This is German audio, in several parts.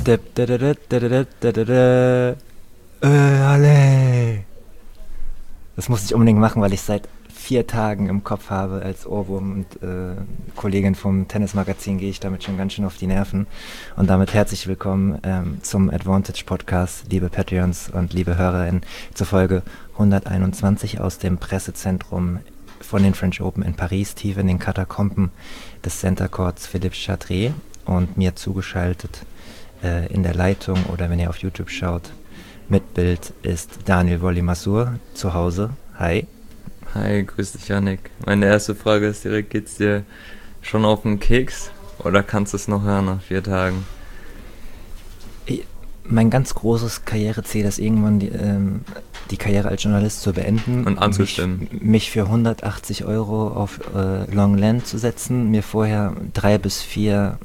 Alle. Das musste ich unbedingt machen, weil ich seit 4 Tagen im Kopf habe als Ohrwurm und Kollegin vom Tennismagazin gehe ich damit schon ganz schön auf die Nerven. Und damit herzlich willkommen zum Advantage Podcast, liebe Patreons und liebe HörerInnen, zur Folge 121 aus dem Pressezentrum von den French Open in Paris, tief in den Katakomben des Center Courts Philippe Chatrier, und mir zugeschaltet in der Leitung oder wenn ihr auf YouTube schaut, mit Bild ist Daniel Wolli-Masur zu Hause. Hi. Hi, grüß dich, Yannick. Meine erste Frage ist direkt, geht's dir schon auf den Keks oder kannst du es noch hören nach 4 Tagen? Mein ganz großes Karriereziel ist irgendwann die Karriere als Journalist zu beenden. Und anzustimmen. Mich für 180 Euro auf Longland zu setzen, mir vorher 3 bis 4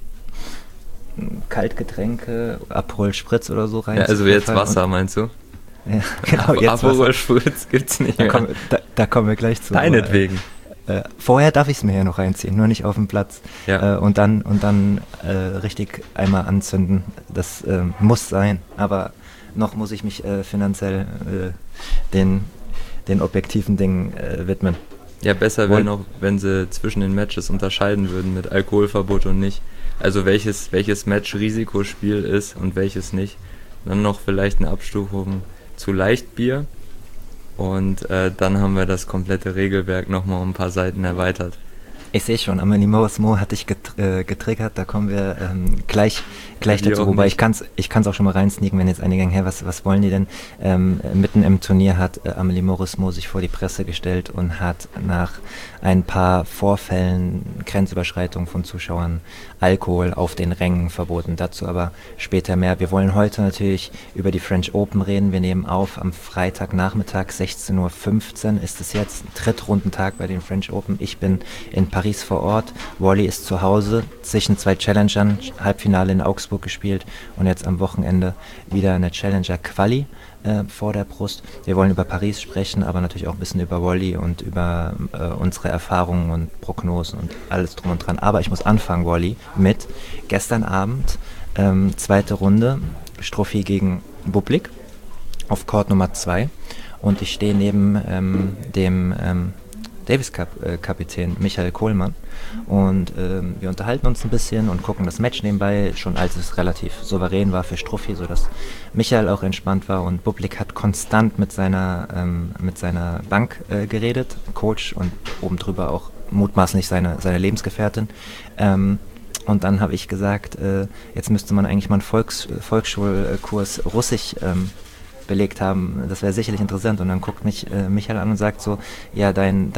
Kaltgetränke, Aperol Spritz oder so rein. Ja, also jetzt Wasser, meinst du? Ja, genau, jetzt Aperol Spritz gibt's nicht mehr. Da kommen wir gleich zu. Deinetwegen. Vorher darf ich es mir ja noch reinziehen, nur nicht auf dem Platz. Ja. Und dann richtig einmal anzünden. Das muss sein. Aber noch muss ich mich finanziell den objektiven Dingen widmen. Ja, besser wäre noch, wenn sie zwischen den Matches unterscheiden würden mit Alkoholverbot und nicht. Also welches Match Risikospiel ist und welches nicht. Dann noch vielleicht eine Abstufung zu Leichtbier. Und dann haben wir das komplette Regelwerk nochmal um ein paar Seiten erweitert. Ich sehe schon, Amelie Mauresmo hat dich getriggert, da kommen wir gleich dazu. Wobei ich kann's auch schon mal reinsneaken, wenn jetzt einige denken, was wollen die denn? Mitten im Turnier hat Amelie Mauresmo sich vor die Presse gestellt und hat nach ein paar Vorfällen, Grenzüberschreitungen von Zuschauern, Alkohol auf den Rängen verboten. Dazu aber später mehr. Wir wollen heute natürlich über die French Open reden. Wir nehmen auf am Freitagnachmittag, 16:15 Uhr ist es jetzt, Drittrundentag bei den French Open. Ich bin in Paris vor Ort, Wolli ist zu Hause, zwischen 2 Challengern, Halbfinale in Augsburg gespielt und jetzt am Wochenende wieder eine Challenger-Quali vor der Brust. Wir wollen über Paris sprechen, aber natürlich auch ein bisschen über Wolli und über unsere Erfahrungen und Prognosen und alles drum und dran. Aber ich muss anfangen, Wolli, mit gestern Abend, 2. Runde, Stroffi gegen Bublik auf Court Nummer 2 und ich stehe neben dem Davis Cup Kapitän Michael Kohlmann und wir unterhalten uns ein bisschen und gucken das Match nebenbei, schon als es relativ souverän war für Struffi, sodass Michael auch entspannt war, und Bublik hat konstant mit seiner Bank geredet, Coach, und oben drüber auch mutmaßlich seine Lebensgefährtin. Und dann habe ich gesagt, jetzt müsste man eigentlich mal einen Volksschulkurs Russisch belegt haben, das wäre sicherlich interessant. Und dann guckt mich Michael an und sagt so, ja, dein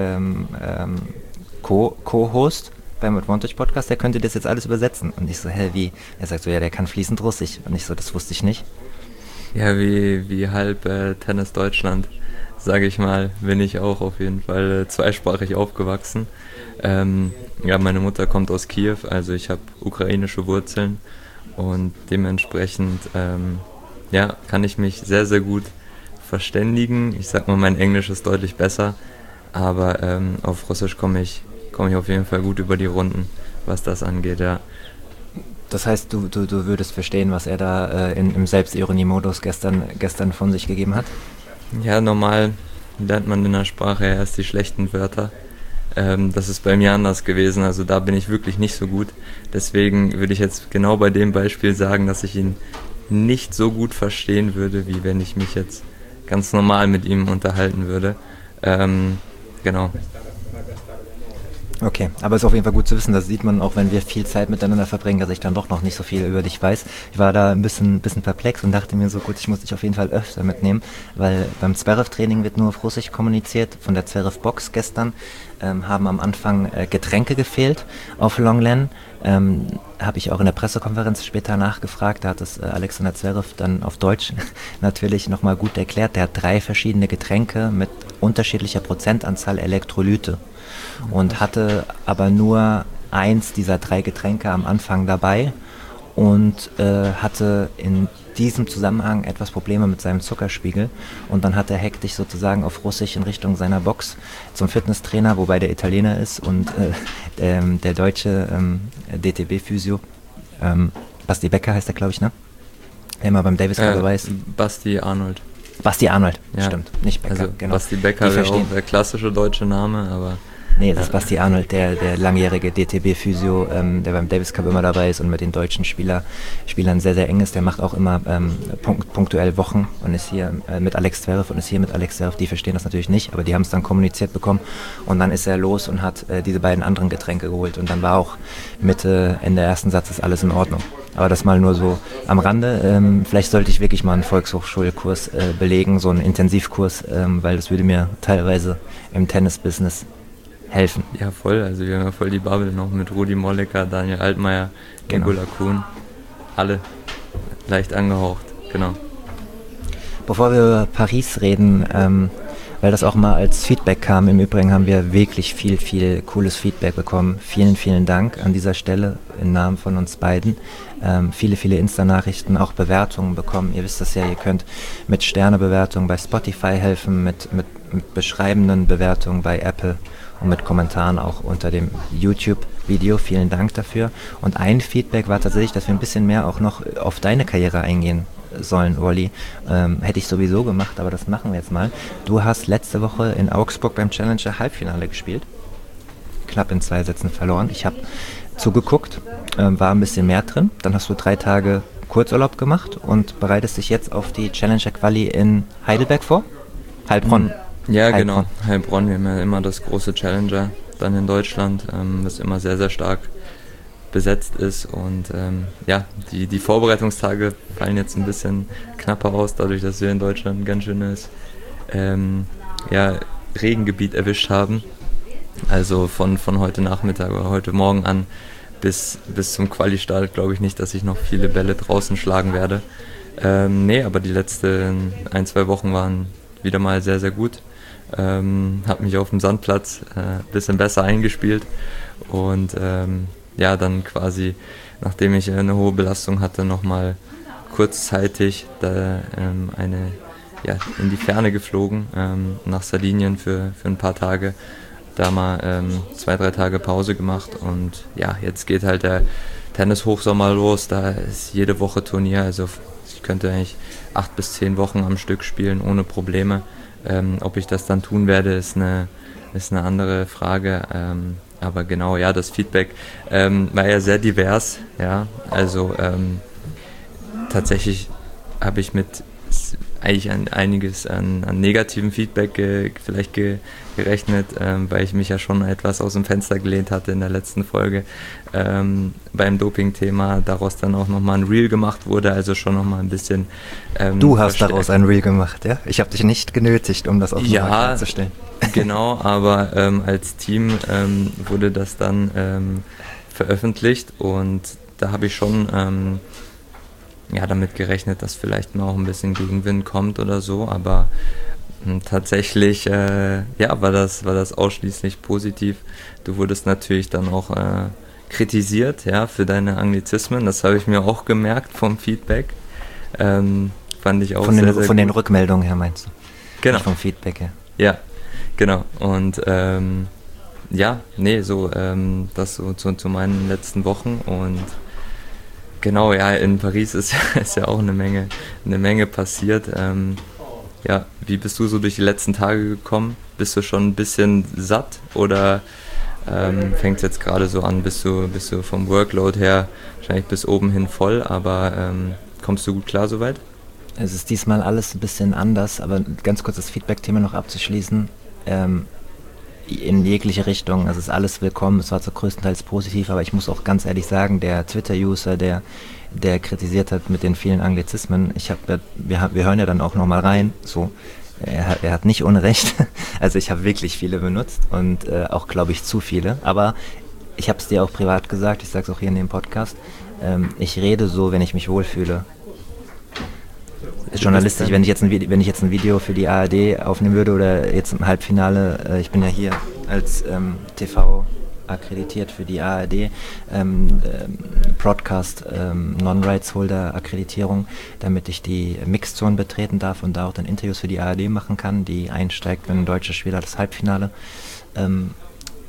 Co-Host beim Advantage Podcast, der könnte das jetzt alles übersetzen. Und ich so, wie? Er sagt so, ja, der kann fließend Russisch. Und ich so, das wusste ich nicht. Ja, wie halb Tennis Deutschland, sage ich mal, bin ich auch auf jeden Fall zweisprachig aufgewachsen. Ja, meine Mutter kommt aus Kiew, also ich habe ukrainische Wurzeln und dementsprechend ja, kann ich mich sehr, sehr gut verständigen. Ich sag mal, mein Englisch ist deutlich besser, aber auf Russisch komme ich auf jeden Fall gut über die Runden, was das angeht, ja. Das heißt, du würdest verstehen, was er da im Selbstironie-Modus gestern von sich gegeben hat? Ja, normal lernt man in der Sprache erst die schlechten Wörter. Das ist bei mir anders gewesen, also da bin ich wirklich nicht so gut. Deswegen würde ich jetzt genau bei dem Beispiel sagen, dass ich ihn nicht so gut verstehen würde, wie wenn ich mich jetzt ganz normal mit ihm unterhalten würde. Genau. Okay, aber es ist auf jeden Fall gut zu wissen, das sieht man auch, wenn wir viel Zeit miteinander verbringen, dass ich dann doch noch nicht so viel über dich weiß. Ich war da ein bisschen perplex und dachte mir so, gut, ich muss dich auf jeden Fall öfter mitnehmen, weil beim Zverev-Training wird nur auf Russisch kommuniziert. Von der Zverev-Box gestern haben am Anfang Getränke gefehlt auf Longland. Habe ich auch in der Pressekonferenz später nachgefragt, da hat es Alexander Zverev dann auf Deutsch natürlich nochmal gut erklärt. Der hat 3 verschiedene Getränke mit unterschiedlicher Prozentanzahl Elektrolyte und hatte aber nur 1 dieser 3 Getränke am Anfang dabei und hatte in diesem Zusammenhang etwas Probleme mit seinem Zuckerspiegel, und dann hat er hektisch sozusagen auf Russisch in Richtung seiner Box zum Fitnesstrainer, wobei der Italiener ist, und der deutsche DTB-Physio Basti Becker heißt der, glaube ich, ne? Der immer beim Davis Cup dabei ist. Basti Arnold. Basti Arnold, stimmt, nicht Becker. Also genau. Basti Becker wäre auch der klassische deutsche Name, aber... Nee, das ist Basti Arnold, der langjährige DTB-Physio, der beim Davis Cup immer dabei ist und mit den deutschen Spielern sehr, sehr eng ist. Der macht auch immer punktuell Wochen und ist hier mit Alex Zverev Die verstehen das natürlich nicht, aber die haben es dann kommuniziert bekommen. Und dann ist er los und hat diese beiden anderen Getränke geholt. Und dann war auch Ende ersten Satzes alles in Ordnung. Aber das mal nur so am Rande. Vielleicht sollte ich wirklich mal einen Volkshochschulkurs belegen, so einen Intensivkurs, weil das würde mir teilweise im Tennis-Business helfen. Ja, voll. Also wir haben ja voll die Bubble noch mit Rudi Molleker, Daniel Altmaier, Nikola Kuhn. Alle leicht angehaucht, genau. Bevor wir über Paris reden, weil das auch mal als Feedback kam, im Übrigen haben wir wirklich viel cooles Feedback bekommen. Vielen Dank an dieser Stelle im Namen von uns beiden. Viele Insta-Nachrichten, auch Bewertungen bekommen. Ihr wisst das ja, ihr könnt mit Sternebewertungen bei Spotify helfen, mit beschreibenden Bewertungen bei Apple und mit Kommentaren auch unter dem YouTube-Video. Vielen Dank dafür. Und ein Feedback war tatsächlich, dass wir ein bisschen mehr auch noch auf deine Karriere eingehen sollen, Wally. Hätte ich sowieso gemacht, aber das machen wir jetzt mal. Du hast letzte Woche in Augsburg beim Challenger Halbfinale gespielt. Knapp in 2 Sätzen verloren. Ich habe zugeguckt, war ein bisschen mehr drin. Dann hast du 3 Tage Kurzurlaub gemacht und bereitest dich jetzt auf die Challenger Quali in Heidelberg vor? Heilbronn. Ja, genau. Heilbronn, wir haben ja immer das große Challenger dann in Deutschland, das immer sehr, sehr stark besetzt ist. Und die Vorbereitungstage fallen jetzt ein bisschen knapper aus, dadurch, dass wir in Deutschland ein ganz schönes Regengebiet erwischt haben. Also von heute Nachmittag oder heute Morgen an bis zum Quali-Start glaube ich nicht, dass ich noch viele Bälle draußen schlagen werde. Aber die letzten 1-2 Wochen waren wieder mal sehr, sehr gut. Habe mich auf dem Sandplatz ein bisschen besser eingespielt und dann quasi, nachdem ich eine hohe Belastung hatte, nochmal kurzzeitig in die Ferne geflogen, nach Sardinien für ein paar Tage, da mal 2-3 Tage Pause gemacht und ja, jetzt geht halt der Tennis-Hochsommer los, da ist jede Woche Turnier, also ich könnte eigentlich 8 bis 10 Wochen am Stück spielen, ohne Probleme. Ob ich das dann tun werde, ist eine andere Frage. Aber genau, ja, das Feedback war ja sehr divers. Ja, also tatsächlich habe ich mit eigentlich einiges an negativem Feedback vielleicht gerechnet, weil ich mich ja schon etwas aus dem Fenster gelehnt hatte in der letzten Folge beim Doping-Thema, daraus dann auch nochmal ein Reel gemacht wurde, also schon nochmal ein bisschen Du hast daraus ein Reel gemacht, ja? Ich habe dich nicht genötigt, um das auch nochmal klarzustellen. Genau, aber als Team wurde das dann veröffentlicht und da habe ich schon damit gerechnet, dass vielleicht mal auch ein bisschen Gegenwind kommt oder so, aber tatsächlich war das ausschließlich positiv. Du wurdest natürlich dann auch kritisiert, ja, für deine Anglizismen, das habe ich mir auch gemerkt vom Feedback. Fand ich auch von den Rückmeldungen her meinst du? Genau. Nicht vom Feedback her. Ja, genau. Und das so zu meinen letzten Wochen und genau, ja, in Paris ist ja auch eine Menge passiert. Wie bist du so durch die letzten Tage gekommen? Bist du schon ein bisschen satt oder fängt es jetzt gerade so an? Bist du vom Workload her wahrscheinlich bis oben hin voll, aber kommst du gut klar soweit? Es ist diesmal alles ein bisschen anders, aber ganz kurz das Feedback-Thema noch abzuschließen. In jegliche Richtung, es ist alles willkommen, es war zwar größtenteils positiv, aber ich muss auch ganz ehrlich sagen, der Twitter-User, der kritisiert hat mit den vielen Anglizismen, wir hören ja dann auch nochmal rein, so, er hat nicht Unrecht, also ich habe wirklich viele benutzt und auch, glaube ich, zu viele, aber ich habe es dir auch privat gesagt, ich sage es auch hier in dem Podcast, ich rede so, wenn ich mich wohlfühle. Journalistisch, wenn ich jetzt ein Video für die ARD aufnehmen würde oder jetzt im Halbfinale, ich bin ja hier als TV akkreditiert für die ARD, Broadcast Non-Rights-Holder Akkreditierung, damit ich die Mixzone betreten darf und da auch dann Interviews für die ARD machen kann, die einsteigt, wenn ein deutscher Spieler das Halbfinale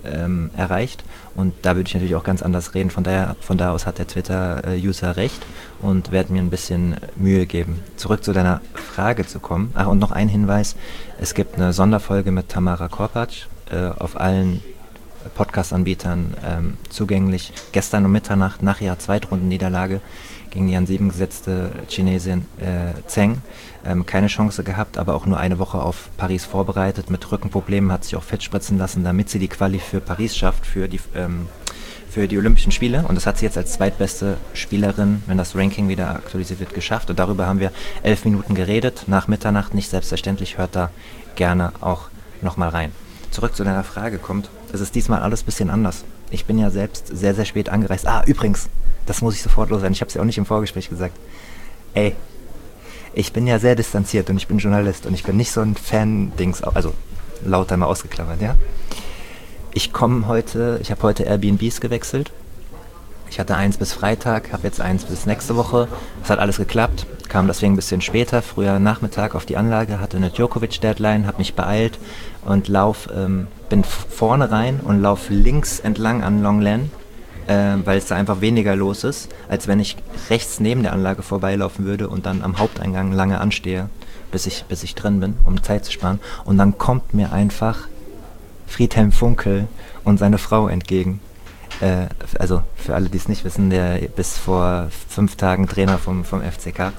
erreicht. Und da würde ich natürlich auch ganz anders reden. Von da aus hat der Twitter-User recht und werde mir ein bisschen Mühe geben. Zurück zu deiner Frage zu kommen. Ach, und noch ein Hinweis. Es gibt eine Sonderfolge mit Tamara Korpatsch auf allen Podcast-Anbietern zugänglich. Gestern um Mitternacht nach ihrer Zweitrundenniederlage gegen die an 7 gesetzte Chinesin Zheng. Keine Chance gehabt, aber auch nur eine Woche auf Paris vorbereitet. Mit Rückenproblemen hat sich auch fett spritzen lassen, damit sie die Quali für Paris schafft, für die Olympischen Spiele. Und das hat sie jetzt als zweitbeste Spielerin, wenn das Ranking wieder aktualisiert wird, geschafft. Und darüber haben wir 11 Minuten geredet. Nach Mitternacht, nicht selbstverständlich, hört da gerne auch nochmal rein. Zurück zu deiner Frage kommt, es ist diesmal alles ein bisschen anders. Ich bin ja selbst sehr, sehr spät angereist. Übrigens, das muss ich sofort loswerden. Ich habe es ja auch nicht im Vorgespräch gesagt. Ey, ich bin ja sehr distanziert und ich bin Journalist und ich bin nicht so ein Fan-Dings, also lauter mal ausgeklammert, ja. Ich habe heute Airbnbs gewechselt. Ich hatte 1 bis Freitag, habe jetzt 1 bis nächste Woche. Das hat alles geklappt, kam deswegen ein bisschen später, früher Nachmittag auf die Anlage, hatte eine Djokovic-Deadline, habe mich beeilt und bin vorne rein und laufe links entlang an Long Lan, weil es da einfach weniger los ist, als wenn ich rechts neben der Anlage vorbeilaufen würde und dann am Haupteingang lange anstehe, bis ich drin bin, um Zeit zu sparen. Und dann kommt mir einfach Friedhelm Funkel und seine Frau entgegen. Also für alle, die es nicht wissen, der bis vor 5 Tagen Trainer vom FCK.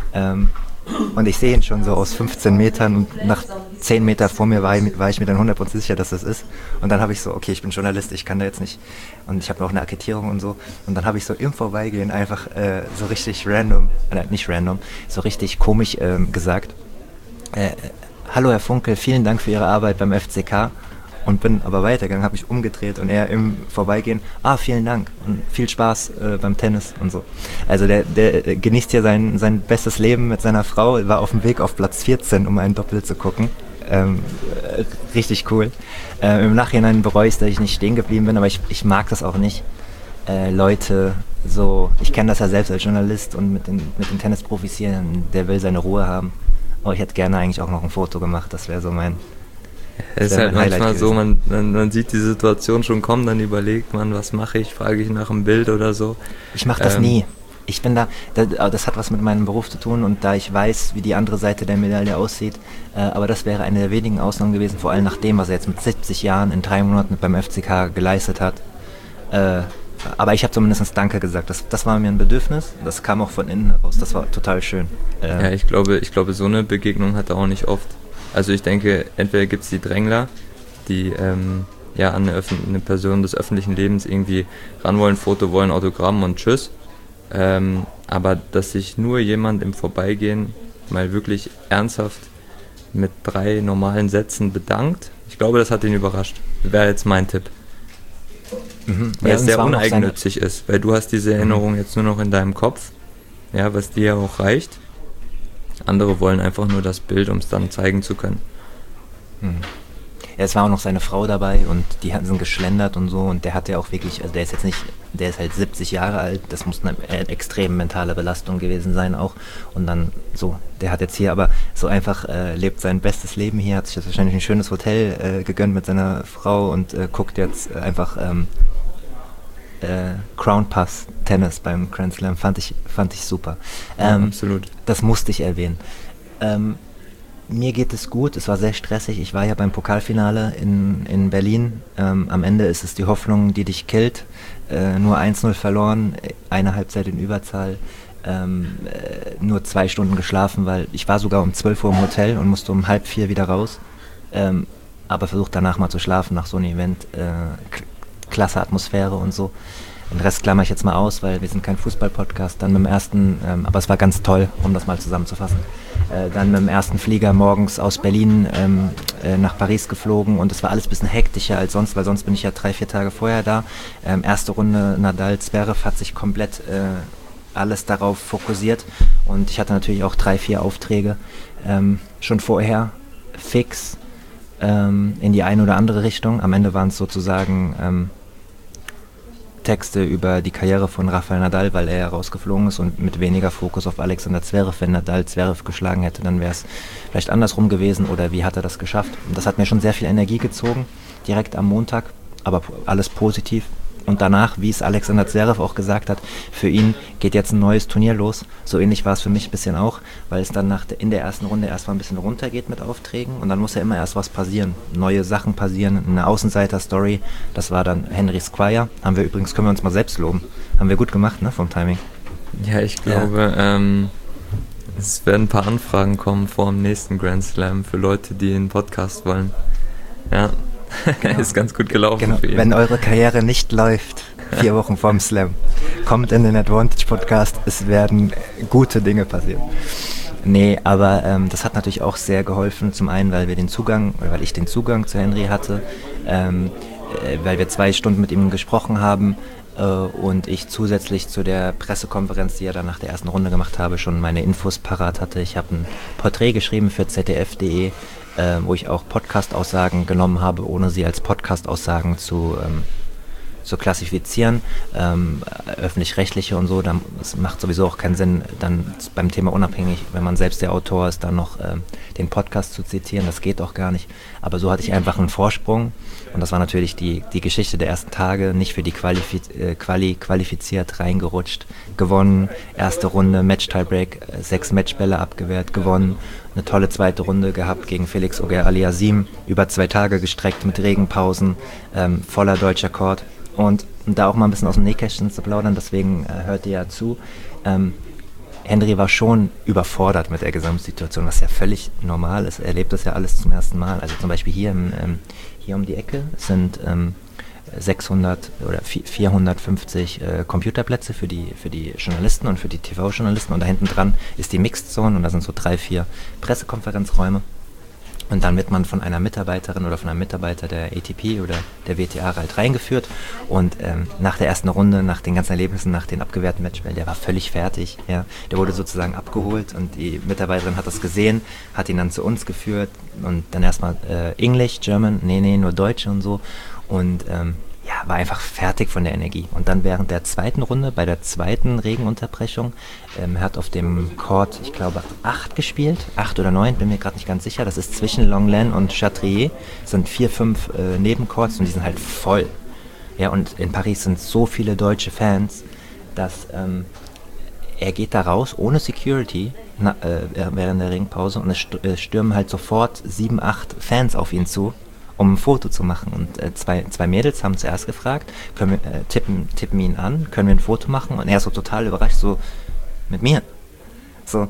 Und ich sehe ihn schon so aus 15 Metern und nach 10 Meter vor mir war ich mir dann 100% sicher, dass das ist. Und dann habe ich so, okay, ich bin Journalist, ich kann da jetzt nicht. Und ich habe noch eine Akkreditierung und so. Und dann habe ich so im Vorbeigehen einfach so richtig nicht random, so richtig komisch gesagt, hallo Herr Funkel, vielen Dank für Ihre Arbeit beim FCK. Und bin aber weitergegangen, habe mich umgedreht und er im Vorbeigehen, vielen Dank und viel Spaß beim Tennis und so. Also der genießt hier sein bestes Leben mit seiner Frau, war auf dem Weg auf Platz 14, um ein Doppel zu gucken. Richtig cool. Im Nachhinein bereue ich, dass ich nicht stehen geblieben bin, aber ich mag das auch nicht. Leute so, ich kenne das ja selbst als Journalist und mit den Tennisprofis hier, der will seine Ruhe haben. Aber ich hätte gerne eigentlich auch noch ein Foto gemacht, das wäre so mein... Es ist halt manchmal so, man sieht die Situation schon kommen, dann überlegt man, was mache ich, frage ich nach einem Bild oder so. Ich mache das nie. Ich bin das hat was mit meinem Beruf zu tun und da ich weiß, wie die andere Seite der Medaille aussieht, aber das wäre eine der wenigen Ausnahmen gewesen, vor allem nach dem, was er jetzt mit 70 Jahren in 3 Monaten beim FCK geleistet hat. Aber ich habe zumindest Danke gesagt, das war mir ein Bedürfnis, das kam auch von innen heraus, das war total schön. Ja, ich glaube, so eine Begegnung hat er auch nicht oft. Also ich denke, entweder gibt es die Drängler, die an eine Person des öffentlichen Lebens irgendwie ran wollen, Foto wollen, Autogramm und tschüss. Aber dass sich nur jemand im Vorbeigehen mal wirklich ernsthaft mit 3 normalen Sätzen bedankt, ich glaube, das hat ihn überrascht. Wäre jetzt mein Tipp. Weil es sehr uneigennützig ist, weil du hast diese Erinnerung jetzt nur noch in deinem Kopf, ja, was dir ja auch reicht. Andere wollen einfach nur das Bild, um es dann zeigen zu können. Ja, es war auch noch seine Frau dabei und die sind geschlendert und so und der hat ja auch wirklich, also der ist halt 70 Jahre alt, das muss eine extrem mentale Belastung gewesen sein auch und dann so, der hat jetzt hier aber so einfach, lebt sein bestes Leben hier, hat sich jetzt wahrscheinlich ein schönes Hotel gegönnt mit seiner Frau und guckt jetzt einfach Crown Pass Tennis beim Grand Slam, fand ich super. Absolut. Das musste ich erwähnen. Mir geht es gut, es war sehr stressig, ich war ja beim Pokalfinale in Berlin, am Ende ist es die Hoffnung, die dich killt, nur 1-0 verloren, eine Halbzeit in Überzahl, nur 2 Stunden geschlafen, weil ich war sogar um 12 Uhr im Hotel und musste um 3:30 wieder raus, aber versucht danach mal zu schlafen nach so einem Event, klasse Atmosphäre und so. Den Rest klammer ich jetzt mal aus, weil wir sind kein Fußball-Podcast. Dann mit dem ersten, aber es war ganz toll, um das mal zusammenzufassen. Dann mit dem ersten Flieger morgens aus Berlin nach Paris geflogen und es war alles ein bisschen hektischer als sonst, weil sonst bin ich ja 3-4 Tage vorher da. Erste Runde Nadal, Zverev hat sich komplett alles darauf fokussiert und ich hatte natürlich auch 3-4 Aufträge schon vorher fix in die eine oder andere Richtung. Am Ende waren es sozusagen Texte über die Karriere von Rafael Nadal, weil er rausgeflogen ist und mit weniger Fokus auf Alexander Zverev. Wenn Nadal Zverev geschlagen hätte, dann wäre es vielleicht andersrum gewesen oder wie hat er das geschafft. Und das hat mir schon sehr viel Energie gezogen, direkt am Montag. aber alles positiv. Und danach, wie es Alexander Zverev auch gesagt hat, für ihn geht jetzt ein neues Turnier los. So ähnlich war es für mich ein bisschen auch, weil es dann in der ersten Runde erstmal ein bisschen runtergeht mit Aufträgen und dann muss ja immer erst was passieren. Neue Sachen passieren, eine Außenseiter-Story. Das war dann Henry Squire. Können wir uns mal selbst loben. Haben wir gut gemacht, ne, vom Timing. Ja, ich glaube, es werden ein paar Anfragen kommen vor dem nächsten Grand Slam für Leute, die einen Podcast wollen. Ja. Genau. Ist ganz gut gelaufen. Genau. Für ihn. Wenn eure Karriere nicht läuft, 4 Wochen vorm Slam, kommt in den Advantage Podcast, es werden gute Dinge passieren. Nee, aber das hat natürlich auch sehr geholfen, zum einen, weil ich den Zugang zu Henry hatte, weil wir 2 Stunden mit ihm gesprochen haben und ich zusätzlich zu der Pressekonferenz, die er dann nach der ersten Runde gemacht habe, schon meine Infos parat hatte. Ich habe ein Porträt geschrieben für zdf.de, wo ich auch Podcast-Aussagen genommen habe, ohne sie als Podcast-Aussagen zu klassifizieren, öffentlich-rechtliche und so, das macht sowieso auch keinen Sinn, dann beim Thema unabhängig, wenn man selbst der Autor ist, dann noch den Podcast zu zitieren, das geht auch gar nicht, aber so hatte ich einfach einen Vorsprung und das war natürlich die Geschichte der ersten Tage, nicht für die qualifiziert, reingerutscht, gewonnen, erste Runde, Match-Tiebreak, 6 Matchbälle abgewehrt, gewonnen, eine tolle zweite Runde gehabt gegen Felix Auger-Aliassime, über 2 Tage gestreckt mit Regenpausen, voller deutscher Court. Und da auch mal ein bisschen aus dem Nähkästchen zu plaudern, deswegen hört ihr ja zu. Henry war schon überfordert mit der Gesamtsituation, was ja völlig normal ist. Er erlebt das ja alles zum ersten Mal. Also zum Beispiel hier um die Ecke sind 600 oder 450 Computerplätze für die Journalisten und für die TV-Journalisten. Und da hinten dran ist die Mixed Zone und da sind so 3, 4 Pressekonferenzräume. Und dann wird man von einer Mitarbeiterin oder von einem Mitarbeiter der ATP oder der WTA halt reingeführt. Und nach der ersten Runde, nach den ganzen Erlebnissen, nach den abgewehrten Matchbällen, der war völlig fertig. Ja. Der wurde sozusagen abgeholt und die Mitarbeiterin hat das gesehen, hat ihn dann zu uns geführt und dann erstmal English, German, nee, nur Deutsch und so. Und war einfach fertig von der Energie. Und dann während der zweiten Runde, bei der zweiten Regenunterbrechung, hat auf dem Court, ich glaube, 8 gespielt, 8 oder 9, bin mir gerade nicht ganz sicher. Das ist zwischen Longlen und Chatrier, das sind 4, 5 Nebencourts und die sind halt voll. Ja, und in Paris sind so viele deutsche Fans, dass er geht da raus ohne Security während der Regenpause und es stürmen halt sofort 7, 8 Fans auf ihn zu, um ein Foto zu machen. Und zwei Mädels haben zuerst gefragt, tippen ihn an, können wir ein Foto machen? Und er ist so total überrascht, so, mit mir? So,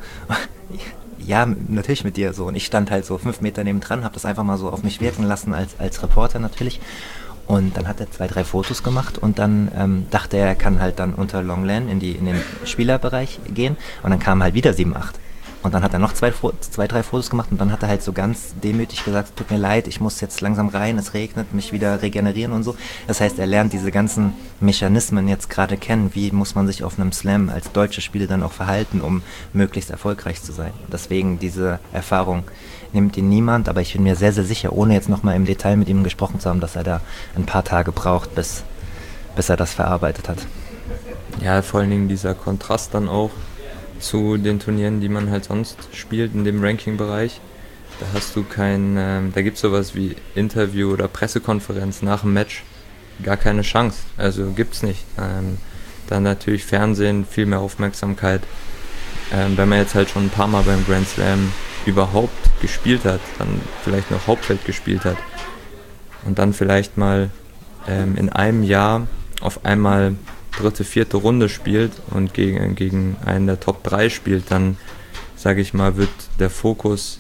ja, natürlich mit dir. So. Und ich stand halt so 5 Meter nebendran, habe das einfach mal so auf mich wirken lassen, als Reporter natürlich. Und dann hat er 2, 3 Fotos gemacht und dann dachte er kann halt dann unter Longlen in den Spielerbereich gehen. Und dann kamen halt wieder 7, 8. Und dann hat er noch 2, 3 Fotos gemacht und dann hat er halt so ganz demütig gesagt, tut mir leid, ich muss jetzt langsam rein, es regnet, mich wieder regenerieren und so. Das heißt, er lernt diese ganzen Mechanismen jetzt gerade kennen, wie muss man sich auf einem Slam als deutsche Spieler dann auch verhalten, um möglichst erfolgreich zu sein. Deswegen diese Erfahrung nimmt ihn niemand, aber ich bin mir sehr, sehr sicher, ohne jetzt nochmal im Detail mit ihm gesprochen zu haben, dass er da ein paar Tage braucht, bis er das verarbeitet hat. Ja, vor allen Dingen dieser Kontrast dann auch zu den Turnieren, die man halt sonst spielt in dem Ranking-Bereich. Da hast du da gibt es sowas wie Interview oder Pressekonferenz nach dem Match, gar keine Chance, also gibt's nicht. Dann natürlich Fernsehen, viel mehr Aufmerksamkeit. Wenn man jetzt halt schon ein paar Mal beim Grand Slam überhaupt gespielt hat, dann vielleicht noch Hauptfeld gespielt hat und dann vielleicht mal in einem Jahr auf einmal 3., 4. Runde spielt und gegen einen der Top 3 spielt, dann, sage ich mal, wird der Fokus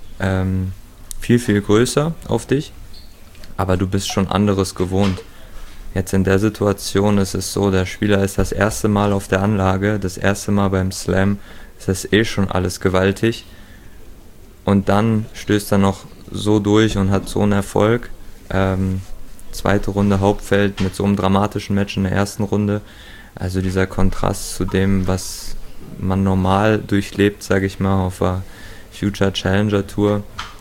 viel, viel größer auf dich, aber du bist schon anderes gewohnt. Jetzt in der Situation ist es so, der Spieler ist das erste Mal auf der Anlage, das erste Mal beim Slam, ist das schon alles gewaltig und dann stößt er noch so durch und hat so einen Erfolg. 2. Runde Hauptfeld mit so einem dramatischen Match in der ersten Runde. Also dieser Kontrast zu dem, was man normal durchlebt, sage ich mal, auf der Future Challenger Tour,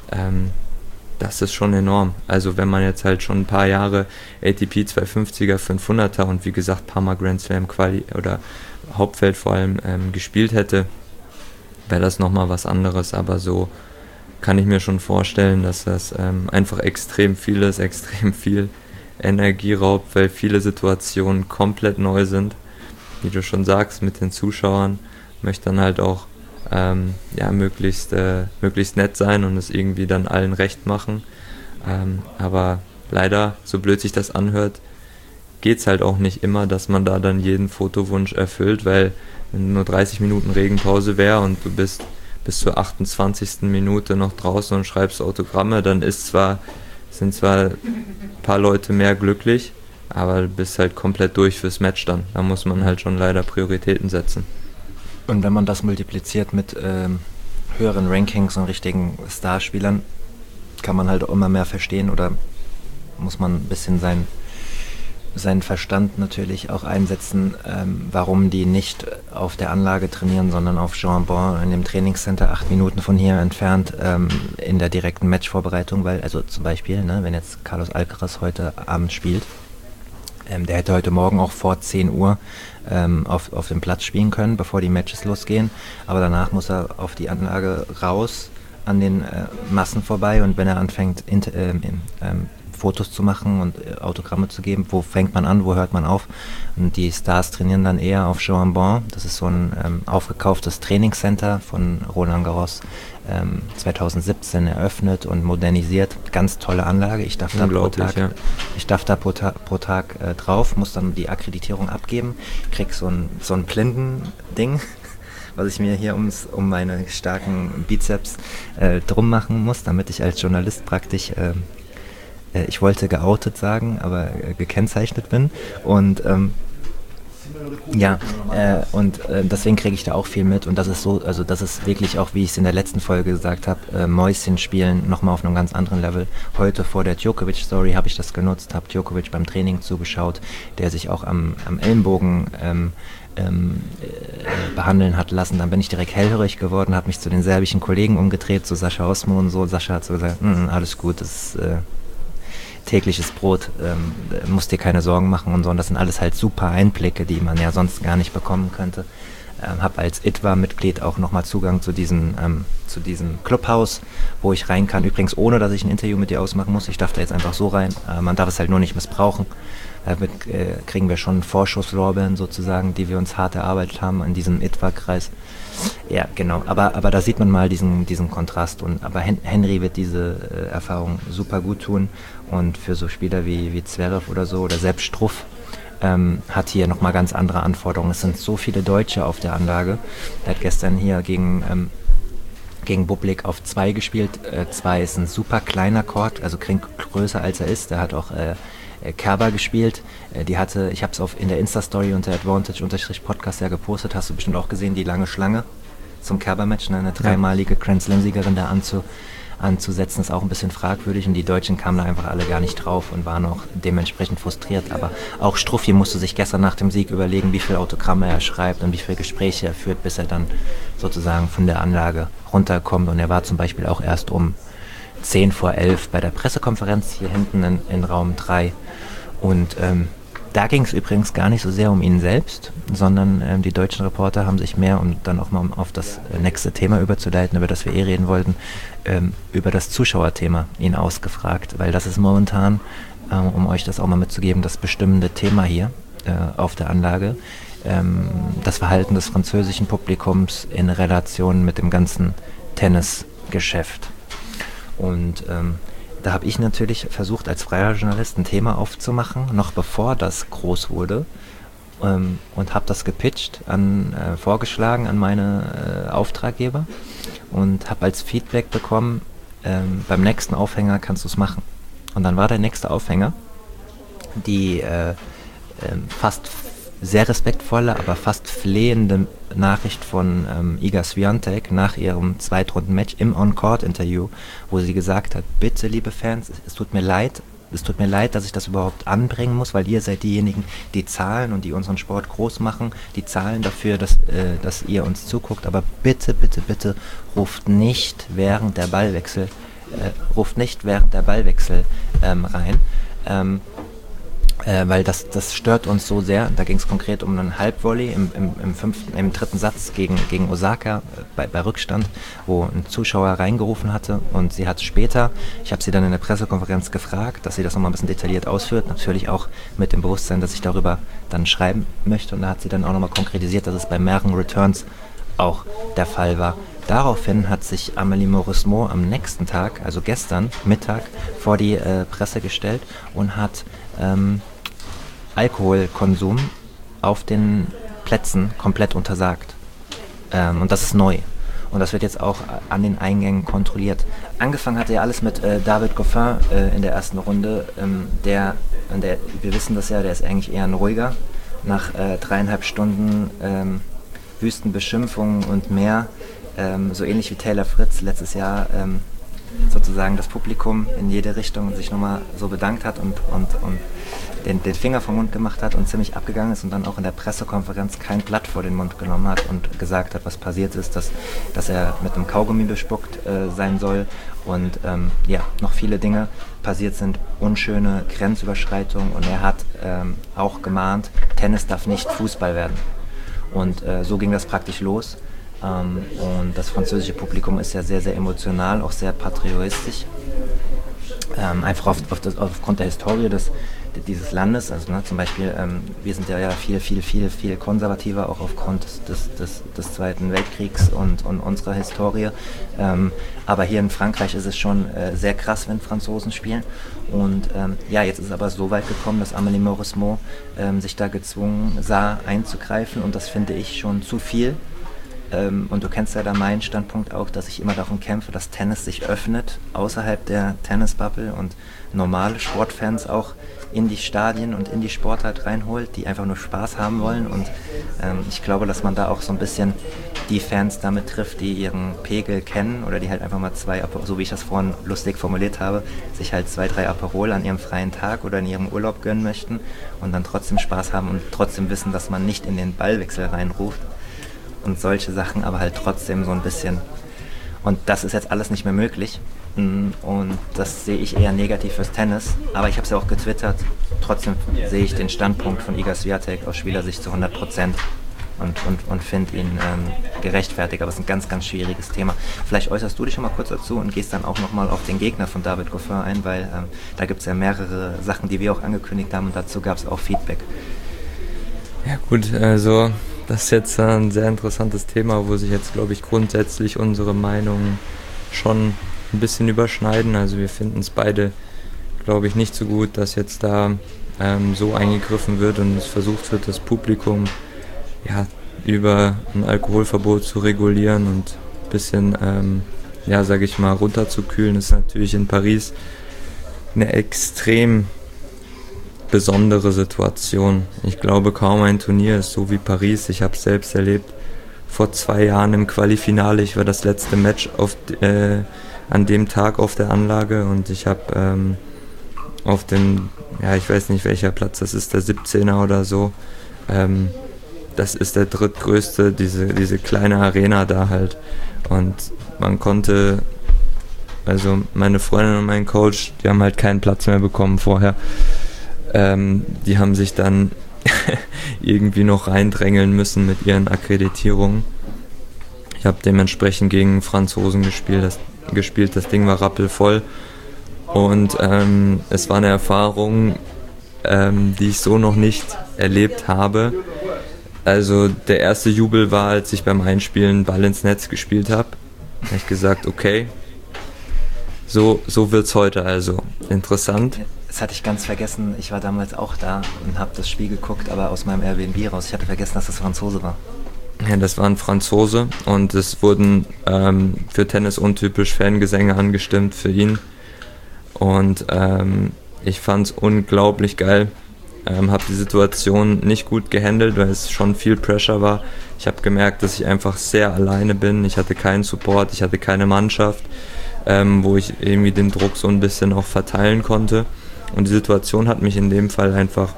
das ist schon enorm. Also wenn man jetzt halt schon ein paar Jahre ATP 250er, 500er und wie gesagt ein paar Mal Grand Slam Quali oder Hauptfeld vor allem gespielt hätte, wäre das nochmal was anderes. Aber so kann ich mir schon vorstellen, dass das einfach extrem viel ist, extrem viel Energie raubt, weil viele Situationen komplett neu sind. Wie du schon sagst, mit den Zuschauern möchte dann halt auch möglichst nett sein und es irgendwie dann allen recht machen. Aber leider, so blöd sich das anhört, geht es halt auch nicht immer, dass man da dann jeden Fotowunsch erfüllt, weil wenn nur 30 Minuten Regenpause wäre und du bist bis zur 28. Minute noch draußen und schreibst Autogramme, dann sind zwar ein paar Leute mehr glücklich, aber du bist halt komplett durch fürs Match dann. Da muss man halt schon leider Prioritäten setzen. Und wenn man das multipliziert mit höheren Rankings und richtigen Starspielern, kann man halt auch immer mehr verstehen oder muss man ein bisschen seinen Verstand natürlich auch einsetzen, warum die nicht auf der Anlage trainieren, sondern auf Jean-Bon in dem Trainingscenter 8 Minuten von hier entfernt in der direkten Matchvorbereitung, weil, also zum Beispiel, ne, wenn jetzt Carlos Alcaraz heute Abend spielt, der hätte heute Morgen auch vor 10 Uhr auf dem Platz spielen können, bevor die Matches losgehen, aber danach muss er auf die Anlage raus, an den Massen vorbei, und wenn er anfängt Fotos zu machen und Autogramme zu geben, wo fängt man an, wo hört man auf? Und die Stars trainieren dann eher auf Jean-Bon. Das ist so ein aufgekauftes Trainingscenter von Roland Garros 2017 eröffnet und modernisiert. Ganz tolle Anlage. Ich darf da pro Tag drauf, muss dann die Akkreditierung abgeben, krieg so ein Blindending, was ich mir hier um meine starken Bizeps drum machen muss, damit ich als Journalist praktisch ich wollte geoutet sagen, aber gekennzeichnet bin. Und deswegen kriege ich da auch viel mit. Und das ist so, also das ist wirklich auch, wie ich es in der letzten Folge gesagt habe, Mäuschen spielen nochmal auf einem ganz anderen Level. Heute vor der Djokovic-Story habe ich das genutzt, habe Djokovic beim Training zugeschaut, der sich auch am Ellenbogen behandeln hat lassen. Dann bin ich direkt hellhörig geworden, habe mich zu den serbischen Kollegen umgedreht, zu Sascha Osmo und so. Sascha hat so gesagt, alles gut, das ist tägliches Brot, musst dir keine Sorgen machen und so. Und das sind alles halt super Einblicke, die man ja sonst gar nicht bekommen könnte. Habe als ITWA-Mitglied auch nochmal Zugang zu diesem Clubhaus, wo ich rein kann. Übrigens ohne, dass ich ein Interview mit dir ausmachen muss. Ich darf da jetzt einfach so rein. Man darf es halt nur nicht missbrauchen. Damit kriegen wir schon Vorschusslorbeeren sozusagen, die wir uns hart erarbeitet haben in diesem ITWA-Kreis. Ja, genau. Aber da sieht man mal diesen Kontrast. Aber Henry wird diese Erfahrung super gut tun. Und für so Spieler wie Zverev oder so oder selbst Struff hat hier nochmal ganz andere Anforderungen. Es sind so viele Deutsche auf der Anlage. Er hat gestern hier gegen Bublik auf 2 gespielt. 2 ist ein super kleiner Court, also größer als er ist. Der hat auch Kerber gespielt. Ich habe es in der Insta-Story unter Advantage-Podcast ja gepostet, hast du bestimmt auch gesehen, die lange Schlange zum Kerber-Match, ne? Eine 3-malige Grand Slam-Siegerin da anzusetzen, ist auch ein bisschen fragwürdig, und die Deutschen kamen da einfach alle gar nicht drauf und waren auch dementsprechend frustriert. Aber auch Struffi musste sich gestern nach dem Sieg überlegen, wie viele Autogramme er schreibt und wie viele Gespräche er führt, bis er dann sozusagen von der Anlage runterkommt. Und er war zum Beispiel auch erst um 10 vor 11 bei der Pressekonferenz hier hinten in Raum 3. Und da ging es übrigens gar nicht so sehr um ihn selbst, sondern die deutschen Reporter haben sich mehr, um dann auch mal auf das nächste Thema überzuleiten, über das wir reden wollten, über das Zuschauerthema ihn ausgefragt, weil das ist momentan, um euch das auch mal mitzugeben, das bestimmende Thema hier auf der Anlage. Das Verhalten des französischen Publikums in Relation mit dem ganzen Tennisgeschäft. Und da habe ich natürlich versucht, als freier Journalist ein Thema aufzumachen, noch bevor das groß wurde, und habe das gepitcht, vorgeschlagen an meine Auftraggeber und habe als Feedback bekommen, beim nächsten Aufhänger kannst du es machen. Und dann war der nächste Aufhänger die fast sehr respektvolle, aber fast flehende Nachricht von Iga Swiatek nach ihrem Zweitrunden-Match im On-Court-Interview, wo sie gesagt hat, bitte liebe Fans, es tut mir leid, dass ich das überhaupt anbringen muss, weil ihr seid diejenigen, die zahlen und die unseren Sport groß machen, die zahlen dafür, dass ihr uns zuguckt, aber bitte, bitte, bitte ruft nicht während der Ballwechsel rein. weil das stört uns so sehr. Da ging es konkret um einen Halbvolley im dritten Satz gegen Osaka bei Rückstand, wo ein Zuschauer reingerufen hatte, und sie hat später, ich habe sie dann in der Pressekonferenz gefragt, dass sie das nochmal ein bisschen detailliert ausführt, natürlich auch mit dem Bewusstsein, dass ich darüber dann schreiben möchte, und da hat sie dann auch nochmal konkretisiert, dass es bei mehreren Returns auch der Fall war. Daraufhin hat sich Amélie Mauresmo am nächsten Tag, also gestern Mittag, vor die Presse gestellt und hat Alkoholkonsum auf den Plätzen komplett untersagt. Und das ist neu. Und das wird jetzt auch an den Eingängen kontrolliert. Angefangen hatte ja alles mit David Goffin in der ersten Runde. Wir wissen das ja, der ist eigentlich eher ein ruhiger. Nach 3,5 Stunden Wüstenbeschimpfungen und mehr, so ähnlich wie Taylor Fritz letztes Jahr, sozusagen das Publikum in jede Richtung sich nochmal so bedankt hat und den Finger vom Mund gemacht hat und ziemlich abgegangen ist und dann auch in der Pressekonferenz kein Blatt vor den Mund genommen hat und gesagt hat, was passiert ist, dass er mit einem Kaugummi bespuckt sein soll und noch viele Dinge passiert sind, unschöne Grenzüberschreitungen, und er hat auch gemahnt, Tennis darf nicht Fußball werden. Und so ging das praktisch los. Und das französische Publikum ist ja sehr, sehr emotional, auch sehr patriotisch. Einfach aufgrund der Historie dieses Landes. Also zum Beispiel, wir sind ja viel konservativer, auch aufgrund des Zweiten Weltkriegs und unserer Historie. Aber hier in Frankreich ist es schon sehr krass, wenn Franzosen spielen. Und jetzt ist es aber so weit gekommen, dass Amélie Mauresmo sich da gezwungen sah, einzugreifen, und das finde ich schon zu viel. Und du kennst ja da meinen Standpunkt auch, dass ich immer darum kämpfe, dass Tennis sich öffnet, außerhalb der Tennisbubble, und normale Sportfans auch in die Stadien und in die Sportart reinholt, die einfach nur Spaß haben wollen. Und ich glaube, dass man da auch so ein bisschen die Fans damit trifft, die ihren Pegel kennen oder die halt einfach mal so wie ich das vorhin lustig formuliert habe, sich halt 2, 3 Aperol an ihrem freien Tag oder in ihrem Urlaub gönnen möchten und dann trotzdem Spaß haben und trotzdem wissen, dass man nicht in den Ballwechsel reinruft und solche Sachen, aber halt trotzdem so ein bisschen. Und das ist jetzt alles nicht mehr möglich. Und das sehe ich eher negativ fürs Tennis. Aber ich habe es ja auch getwittert. Trotzdem sehe ich den Standpunkt von Iga Swiatek aus Spielersicht zu 100% und finde ihn gerechtfertigt. Aber es ist ein ganz, ganz schwieriges Thema. Vielleicht äußerst du dich schon mal kurz dazu und gehst dann auch nochmal auf den Gegner von David Goffin ein, weil da gibt es ja mehrere Sachen, die wir auch angekündigt haben, und dazu gab es auch Feedback. Ja gut, also das ist jetzt ein sehr interessantes Thema, wo sich jetzt, glaube ich, grundsätzlich unsere Meinungen schon ein bisschen überschneiden. Also wir finden es beide, glaube ich, nicht so gut, dass jetzt da so eingegriffen wird und es versucht wird, das Publikum über ein Alkoholverbot zu regulieren und ein bisschen, sage ich mal, runterzukühlen. Das ist natürlich in Paris eine extrem besondere Situation. Ich glaube, kaum ein Turnier ist so wie Paris. Ich habe es selbst erlebt. Vor 2 Jahren im Qualifinale. Ich war das letzte Match an dem Tag auf der Anlage, und ich habe auf dem, ich weiß nicht welcher Platz, das ist der 17er oder so. Das ist der drittgrößte, diese kleine Arena da halt. Und man konnte, also meine Freundin und mein Coach, die haben halt keinen Platz mehr bekommen vorher. Die haben sich dann irgendwie noch reindrängeln müssen mit ihren Akkreditierungen. Ich habe dementsprechend gegen Franzosen gespielt, das Ding war rappelvoll. Und es war eine Erfahrung, die ich so noch nicht erlebt habe. Also der erste Jubel war, als ich beim Einspielen Ball ins Netz gespielt habe. Da habe ich gesagt, okay, so wird's heute also. Interessant. Das hatte ich ganz vergessen. Ich war damals auch da und habe das Spiel geguckt, aber aus meinem Airbnb raus. Ich hatte vergessen, dass das Franzose war. Ja, das war ein Franzose, und es wurden für Tennis untypisch Fangesänge angestimmt für ihn. Und ich fand es unglaublich geil. Habe die Situation nicht gut gehandelt, weil es schon viel Pressure war. Ich habe gemerkt, dass ich einfach sehr alleine bin. Ich hatte keinen Support, ich hatte keine Mannschaft, wo ich irgendwie den Druck so ein bisschen auch verteilen konnte. Und die Situation hat mich in dem Fall einfach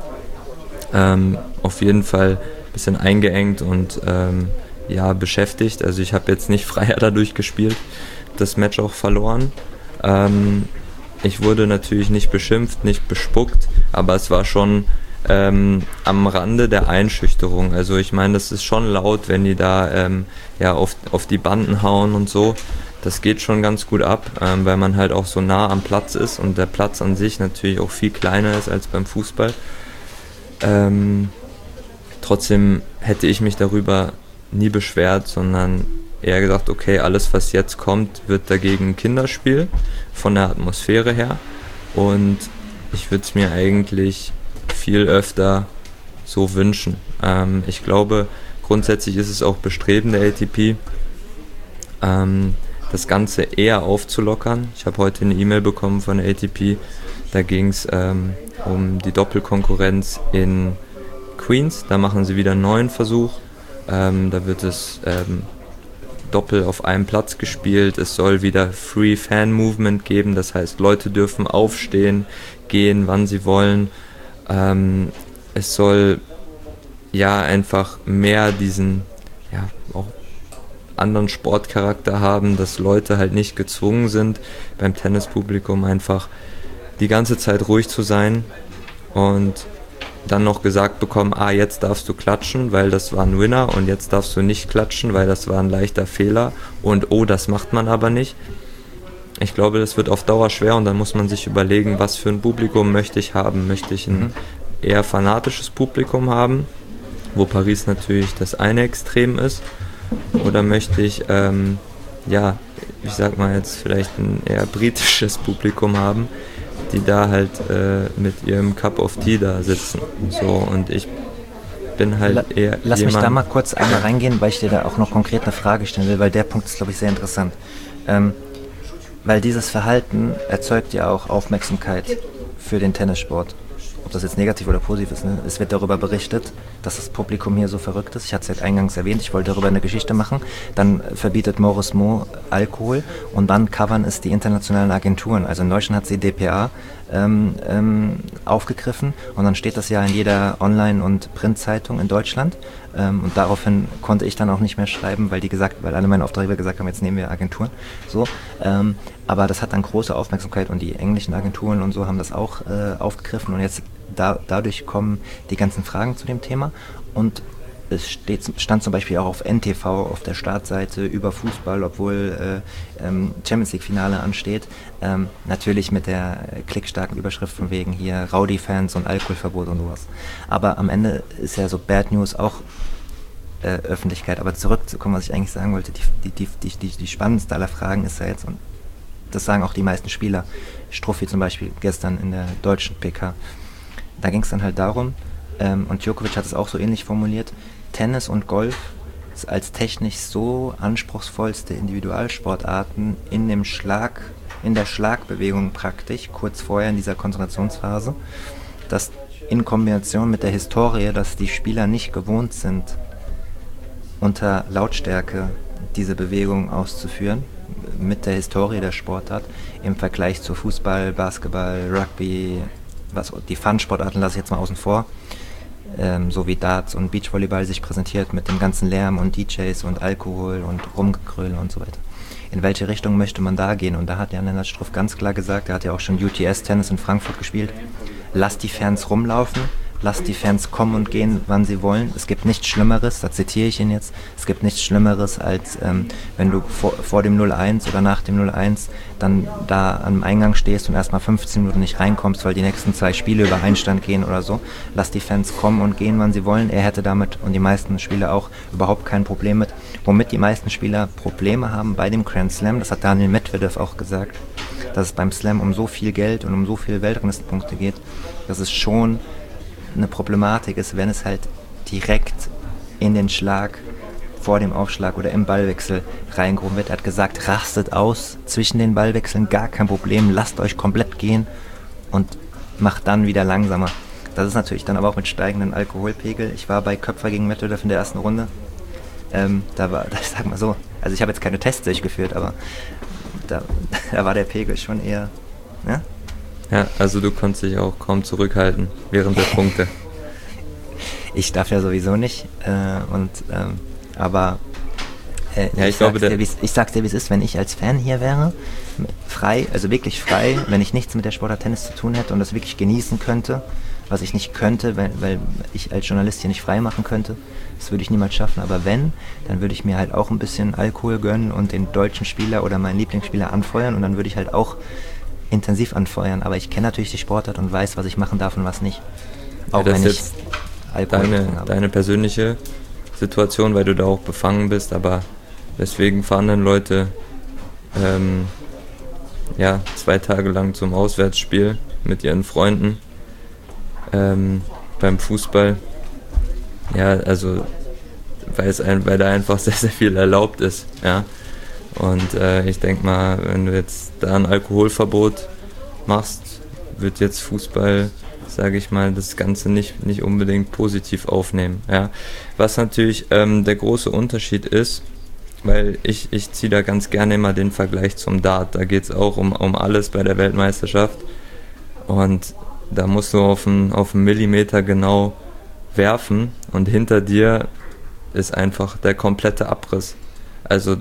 auf jeden Fall ein bisschen eingeengt und beschäftigt. Also ich habe jetzt nicht freier dadurch gespielt, das Match auch verloren. ich wurde natürlich nicht beschimpft, nicht bespuckt, aber es war schon am Rande der Einschüchterung. Also ich meine, das ist schon laut, wenn die da auf die Banden hauen und so. Das geht schon ganz gut ab, weil man halt auch so nah am Platz ist und der Platz an sich natürlich auch viel kleiner ist als beim Fußball. Trotzdem hätte ich mich darüber nie beschwert, sondern eher gesagt, okay, alles was jetzt kommt, wird dagegen ein Kinderspiel von der Atmosphäre her und ich würde es mir eigentlich viel öfter so wünschen. Ich glaube, grundsätzlich ist es auch Bestreben der ATP, das Ganze eher aufzulockern. Ich habe heute eine E-Mail bekommen von der ATP, da ging es um die Doppelkonkurrenz in Queens, da machen sie wieder einen neuen Versuch, da wird es Doppel auf einem Platz gespielt, es soll wieder Free Fan Movement geben, das heißt Leute dürfen aufstehen, gehen, wann sie wollen, es soll ja einfach mehr diesen auch anderen Sportcharakter haben, dass Leute halt nicht gezwungen sind, beim Tennispublikum einfach die ganze Zeit ruhig zu sein und dann noch gesagt bekommen, jetzt darfst du klatschen, weil das war ein Winner und jetzt darfst du nicht klatschen, weil das war ein leichter Fehler und das macht man aber nicht. Ich glaube, das wird auf Dauer schwer und dann muss man sich überlegen, was für ein Publikum möchte ich haben. Möchte ich ein eher fanatisches Publikum haben, wo Paris natürlich das eine Extrem ist, oder möchte ich, ich sag mal jetzt vielleicht ein eher britisches Publikum haben, die da halt mit ihrem Cup of Tea da sitzen. So, und ich bin halt eher Lass mich da mal kurz einmal reingehen, weil ich dir da auch noch konkret eine Frage stellen will, weil der Punkt ist, glaube ich, sehr interessant. Weil dieses Verhalten erzeugt ja auch Aufmerksamkeit für den Tennissport. Ob das jetzt negativ oder positiv ist, ne? Es wird darüber berichtet, dass das Publikum hier so verrückt ist. Ich hatte es ja eingangs erwähnt, ich wollte darüber eine Geschichte machen. Dann verbietet Maurice Mo Alkohol und dann covern es die internationalen Agenturen. Also in Deutschland hat sie DPA aufgegriffen und dann steht das ja in jeder Online- und Printzeitung in Deutschland. Und daraufhin konnte ich dann auch nicht mehr schreiben, weil alle meine Auftraggeber gesagt haben, jetzt nehmen wir Agenturen. So, aber das hat dann große Aufmerksamkeit und die englischen Agenturen und so haben das auch aufgegriffen und jetzt dadurch kommen die ganzen Fragen zu dem Thema und es stand zum Beispiel auch auf NTV auf der Startseite über Fußball, obwohl Champions League Finale ansteht. Natürlich mit der klickstarken Überschrift von wegen hier Rowdy-Fans und Alkoholverbot und sowas. Aber am Ende ist ja so Bad News auch Öffentlichkeit. Aber zurückzukommen, was ich eigentlich sagen wollte, die spannendste aller Fragen ist ja jetzt, und das sagen auch die meisten Spieler, Struffi zum Beispiel gestern in der deutschen PK, da ging es dann halt darum, und Djokovic hat es auch so ähnlich formuliert, Tennis und Golf als technisch so anspruchsvollste Individualsportarten in der Schlagbewegung praktisch, kurz vorher in dieser Konzentrationsphase, dass in Kombination mit der Historie, dass die Spieler nicht gewohnt sind, unter Lautstärke diese Bewegung auszuführen, mit der Historie der Sportart, im Vergleich zu Fußball, Basketball, Rugby, die Fun-Sportarten lasse ich jetzt mal außen vor, so wie Darts und Beachvolleyball sich präsentiert mit dem ganzen Lärm und DJs und Alkohol und Rumgekröle und so weiter. In welche Richtung möchte man da gehen? Und da hat Jan-Lennart Struff ganz klar gesagt, er hat ja auch schon UTS-Tennis in Frankfurt gespielt, lasst die Fans rumlaufen, lasst die Fans kommen und gehen, wann sie wollen. Es gibt nichts Schlimmeres, da zitiere ich ihn jetzt, es gibt nichts Schlimmeres, als wenn du vor dem 0-1 oder nach dem 0-1 dann da am Eingang stehst und erstmal 15 Minuten nicht reinkommst, weil die nächsten 2 Spiele über Einstand gehen oder so. Lasst die Fans kommen und gehen, wann sie wollen. Er hätte damit, und die meisten Spieler auch, überhaupt kein Problem mit. Womit die meisten Spieler Probleme haben bei dem Grand Slam, das hat Daniel Medvedev auch gesagt, dass es beim Slam um so viel Geld und um so viele Weltranglistenpunkte geht, dass es schon eine Problematik ist, wenn es halt direkt in den Schlag vor dem Aufschlag oder im Ballwechsel reingehoben wird. Er hat gesagt, rastet aus zwischen den Ballwechseln, gar kein Problem, lasst euch komplett gehen und macht dann wieder langsamer. Das ist natürlich dann aber auch mit steigenden Alkoholpegel. Ich war bei Köpfer gegen Medvedev in der ersten Runde. Ich sag mal so, also ich habe jetzt keine Tests durchgeführt, aber da war der Pegel schon eher, ne? Ja, also du konntest dich auch kaum zurückhalten während der Punkte. Ich darf ja sowieso nicht, aber Ich sag's dir, wie es ist, wenn ich als Fan hier wäre, frei, also wirklich frei, wenn ich nichts mit der Sportart Tennis zu tun hätte und das wirklich genießen könnte, was ich nicht könnte, weil ich als Journalist hier nicht frei machen könnte, das würde ich niemals schaffen, aber wenn, dann würde ich mir halt auch ein bisschen Alkohol gönnen und den deutschen Spieler oder meinen Lieblingsspieler anfeuern und dann würde ich halt auch intensiv anfeuern, aber ich kenne natürlich die Sportart und weiß, was ich machen darf und was nicht. Auch ja, wenn ich Alkohol deine persönliche Situation, weil du da auch befangen bist, aber deswegen fahren dann Leute 2 Tage lang zum Auswärtsspiel mit ihren Freunden beim Fußball. Ja, also weil da einfach sehr, sehr viel erlaubt ist, ja. Und ich denke mal, wenn du jetzt da ein Alkoholverbot machst, wird jetzt Fußball, sage ich mal, das Ganze nicht unbedingt positiv aufnehmen. Ja. Was natürlich der große Unterschied ist, weil ich ziehe da ganz gerne immer den Vergleich zum Dart. Da geht es auch um alles bei der Weltmeisterschaft. Und da musst du auf einen Millimeter genau werfen und hinter dir ist einfach der komplette Abriss. Also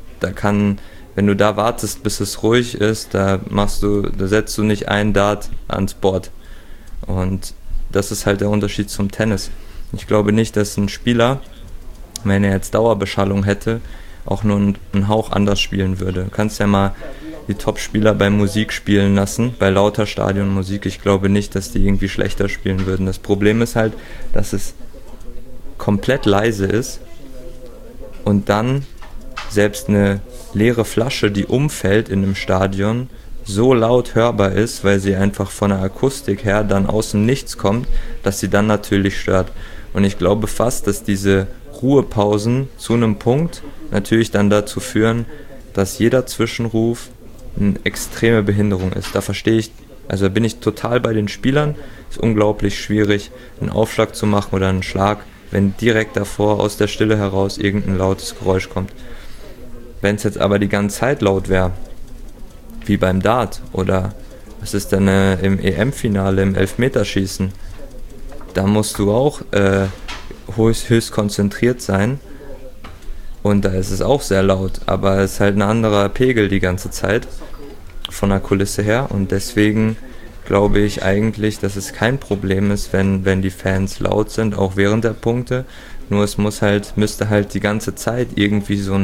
wenn du da wartest, bis es ruhig ist, da setzt du nicht einen Dart ans Board. Und das ist halt der Unterschied zum Tennis. Ich glaube nicht, dass ein Spieler, wenn er jetzt Dauerbeschallung hätte, auch nur einen Hauch anders spielen würde. Du kannst ja mal die Top-Spieler bei Musik spielen lassen, bei lauter Stadionmusik. Ich glaube nicht, dass die irgendwie schlechter spielen würden. Das Problem ist halt, dass es komplett leise ist und dann selbst eine leere Flasche, die umfällt in einem Stadion, so laut hörbar ist, weil sie einfach von der Akustik her dann aus dem Nichts kommt, dass sie dann natürlich stört. Und ich glaube fast, dass diese Ruhepausen zu einem Punkt natürlich dann dazu führen, dass jeder Zwischenruf eine extreme Behinderung ist. Da bin ich total bei den Spielern. Es ist unglaublich schwierig, einen Aufschlag zu machen oder einen Schlag, wenn direkt davor aus der Stille heraus irgendein lautes Geräusch kommt. Wenn es jetzt aber die ganze Zeit laut wäre, wie beim Dart oder was ist denn im EM-Finale, im Elfmeterschießen, da musst du auch höchst konzentriert sein und da ist es auch sehr laut, aber es ist halt ein anderer Pegel die ganze Zeit von der Kulisse her und deswegen glaube ich eigentlich, dass es kein Problem ist, wenn die Fans laut sind, auch während der Punkte, nur es müsste halt die ganze Zeit irgendwie so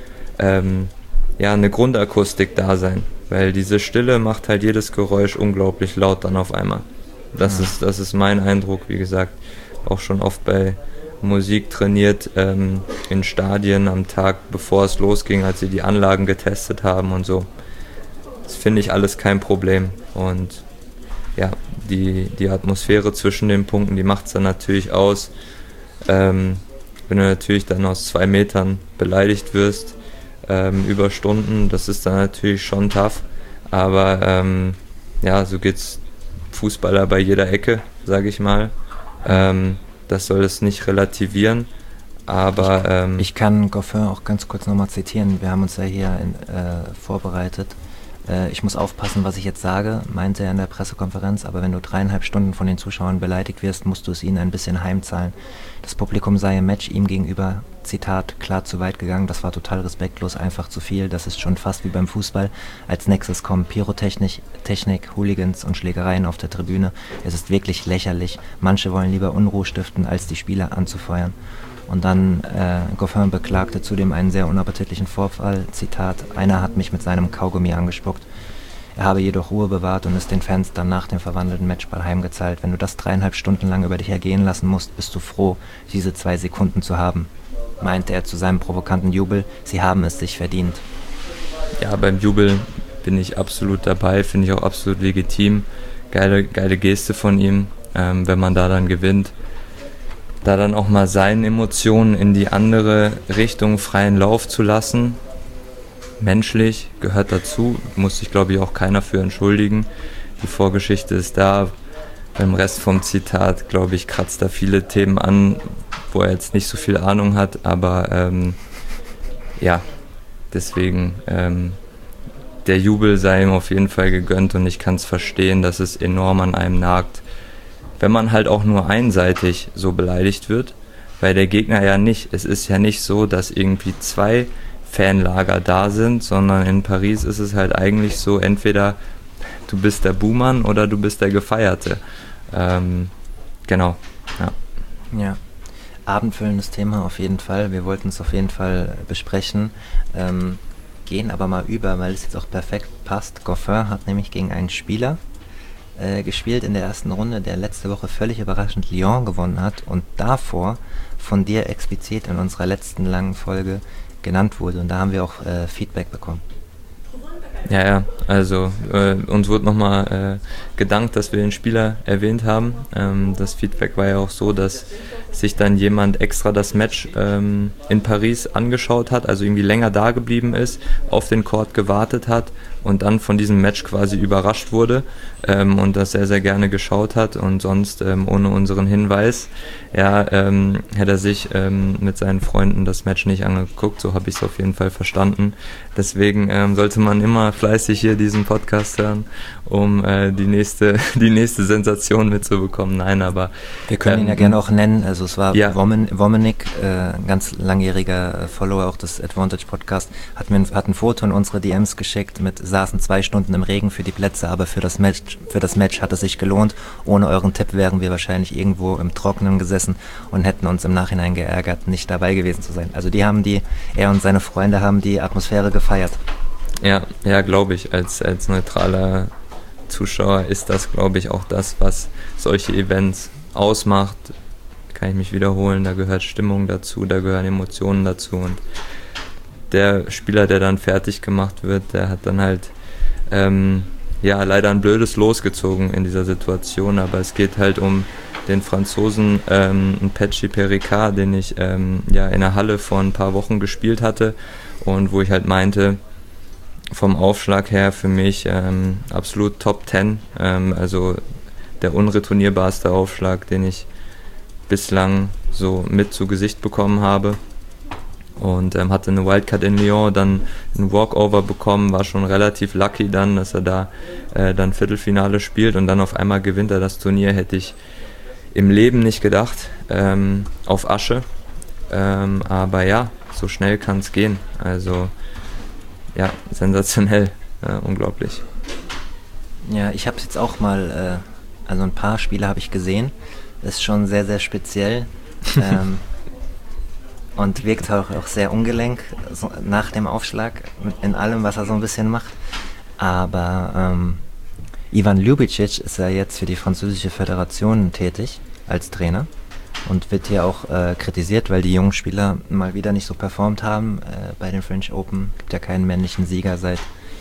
eine Grundakustik da sein, weil diese Stille macht halt jedes Geräusch unglaublich laut dann auf einmal. Das ist mein Eindruck, wie gesagt, auch schon oft bei Musik trainiert in Stadien am Tag, bevor es losging, als sie die Anlagen getestet haben und so. Das finde ich alles kein Problem und ja, die Atmosphäre zwischen den Punkten, die macht es dann natürlich aus. Wenn du natürlich dann aus 2 Metern beleidigt wirst, über Stunden, das ist dann natürlich schon tough, aber so geht's Fußballer bei jeder Ecke, sage ich mal. Das soll es nicht relativieren, aber ich kann Goffin auch ganz kurz nochmal zitieren, wir haben uns ja hier vorbereitet. Ich muss aufpassen, was ich jetzt sage, meinte er in der Pressekonferenz, aber wenn du 3,5 Stunden von den Zuschauern beleidigt wirst, musst du es ihnen ein bisschen heimzahlen. Das Publikum sei im Match ihm gegenüber, Zitat, klar zu weit gegangen, das war total respektlos, einfach zu viel, das ist schon fast wie beim Fußball. Als nächstes kommen Pyrotechnik, Hooligans und Schlägereien auf der Tribüne. Es ist wirklich lächerlich, manche wollen lieber Unruhe stiften, als die Spieler anzufeuern. Und dann Goffin beklagte zudem einen sehr unappetitlichen Vorfall, Zitat, einer hat mich mit seinem Kaugummi angespuckt. Er habe jedoch Ruhe bewahrt und ist den Fans dann nach dem verwandelten Matchball heimgezahlt. Wenn du das 3,5 Stunden lang über dich ergehen lassen musst, bist du froh, diese 2 Sekunden zu haben, meinte er zu seinem provokanten Jubel. Sie haben es sich verdient. Ja, beim Jubel bin ich absolut dabei, finde ich auch absolut legitim. Geile Geste von ihm, wenn man da dann gewinnt. Da dann auch mal seine Emotionen in die andere Richtung freien Lauf zu lassen. Menschlich, gehört dazu, muss sich glaube ich auch keiner für entschuldigen. Die Vorgeschichte ist da. Beim Rest vom Zitat, glaube ich, kratzt da viele Themen an, wo er jetzt nicht so viel Ahnung hat, aber deswegen der Jubel sei ihm auf jeden Fall gegönnt und ich kann es verstehen, dass es enorm an einem nagt. Wenn man halt auch nur einseitig so beleidigt wird, weil der Gegner ja nicht, es ist ja nicht so, dass irgendwie 2 Fanlager da sind, sondern in Paris ist es halt eigentlich so, entweder du bist der Buhmann oder du bist der Gefeierte. Genau, ja. Ja, abendfüllendes Thema auf jeden Fall. Wir wollten es auf jeden Fall besprechen, gehen aber mal über, weil es jetzt auch perfekt passt. Goffin hat nämlich gegen einen Spieler gespielt in der ersten Runde, der letzte Woche völlig überraschend Lyon gewonnen hat und davor von dir explizit in unserer letzten langen Folge genannt wurde. Und da haben wir auch Feedback bekommen. Ja, also uns wurde nochmal gedankt, dass wir den Spieler erwähnt haben. Das Feedback war ja auch so, dass sich dann jemand extra das Match in Paris angeschaut hat, also irgendwie länger da geblieben ist, auf den Court gewartet hat und dann von diesem Match quasi überrascht wurde und das sehr, sehr gerne geschaut hat und sonst ohne unseren Hinweis, ja, hätte er sich mit seinen Freunden das Match nicht angeguckt, so habe ich es auf jeden Fall verstanden. Deswegen sollte man immer fleißig hier diesen Podcast hören, um die nächste Sensation mitzubekommen. Nein, aber wir können ihn ja gerne auch nennen, also es war ja. Womanik, ein ganz langjähriger Follower auch des Advantage Podcast, hat ein Foto in unsere DMs geschickt saßen 2 Stunden im Regen für die Plätze, aber für das Match hat es sich gelohnt. Ohne euren Tipp wären wir wahrscheinlich irgendwo im Trockenen gesessen und hätten uns im Nachhinein geärgert, nicht dabei gewesen zu sein. Also er und seine Freunde haben die Atmosphäre gefeiert. Ja, glaube ich. Als neutraler Zuschauer ist das, glaube ich, auch das, was solche Events ausmacht. Kann ich mich wiederholen, da gehört Stimmung dazu, da gehören Emotionen dazu und der Spieler, der dann fertig gemacht wird, der hat dann halt leider ein blödes Los gezogen in dieser Situation, aber es geht halt um den Franzosen Petchi Pericard, den ich in der Halle vor ein paar Wochen gespielt hatte und wo ich halt meinte, vom Aufschlag her für mich absolut Top 10, also der unretournierbarste Aufschlag, den ich bislang so mit zu Gesicht bekommen habe. Und hatte eine Wildcard in Lyon, dann einen Walkover bekommen, war schon relativ lucky dann, dass er da dann Viertelfinale spielt und dann auf einmal gewinnt er das Turnier, hätte ich im Leben nicht gedacht, auf Asche. Aber ja, so schnell kann es gehen. Also ja, sensationell, unglaublich. Ja, ich habe es jetzt auch mal, also ein paar Spiele habe ich gesehen, ist schon sehr, sehr speziell. Und wirkt auch sehr ungelenk so nach dem Aufschlag in allem, was er so ein bisschen macht. Aber Ivan Ljubicic ist ja jetzt für die französische Föderation tätig als Trainer und wird hier auch kritisiert, weil die jungen Spieler mal wieder nicht so performt haben bei den French Open. Gibt ja keinen männlichen Sieger seit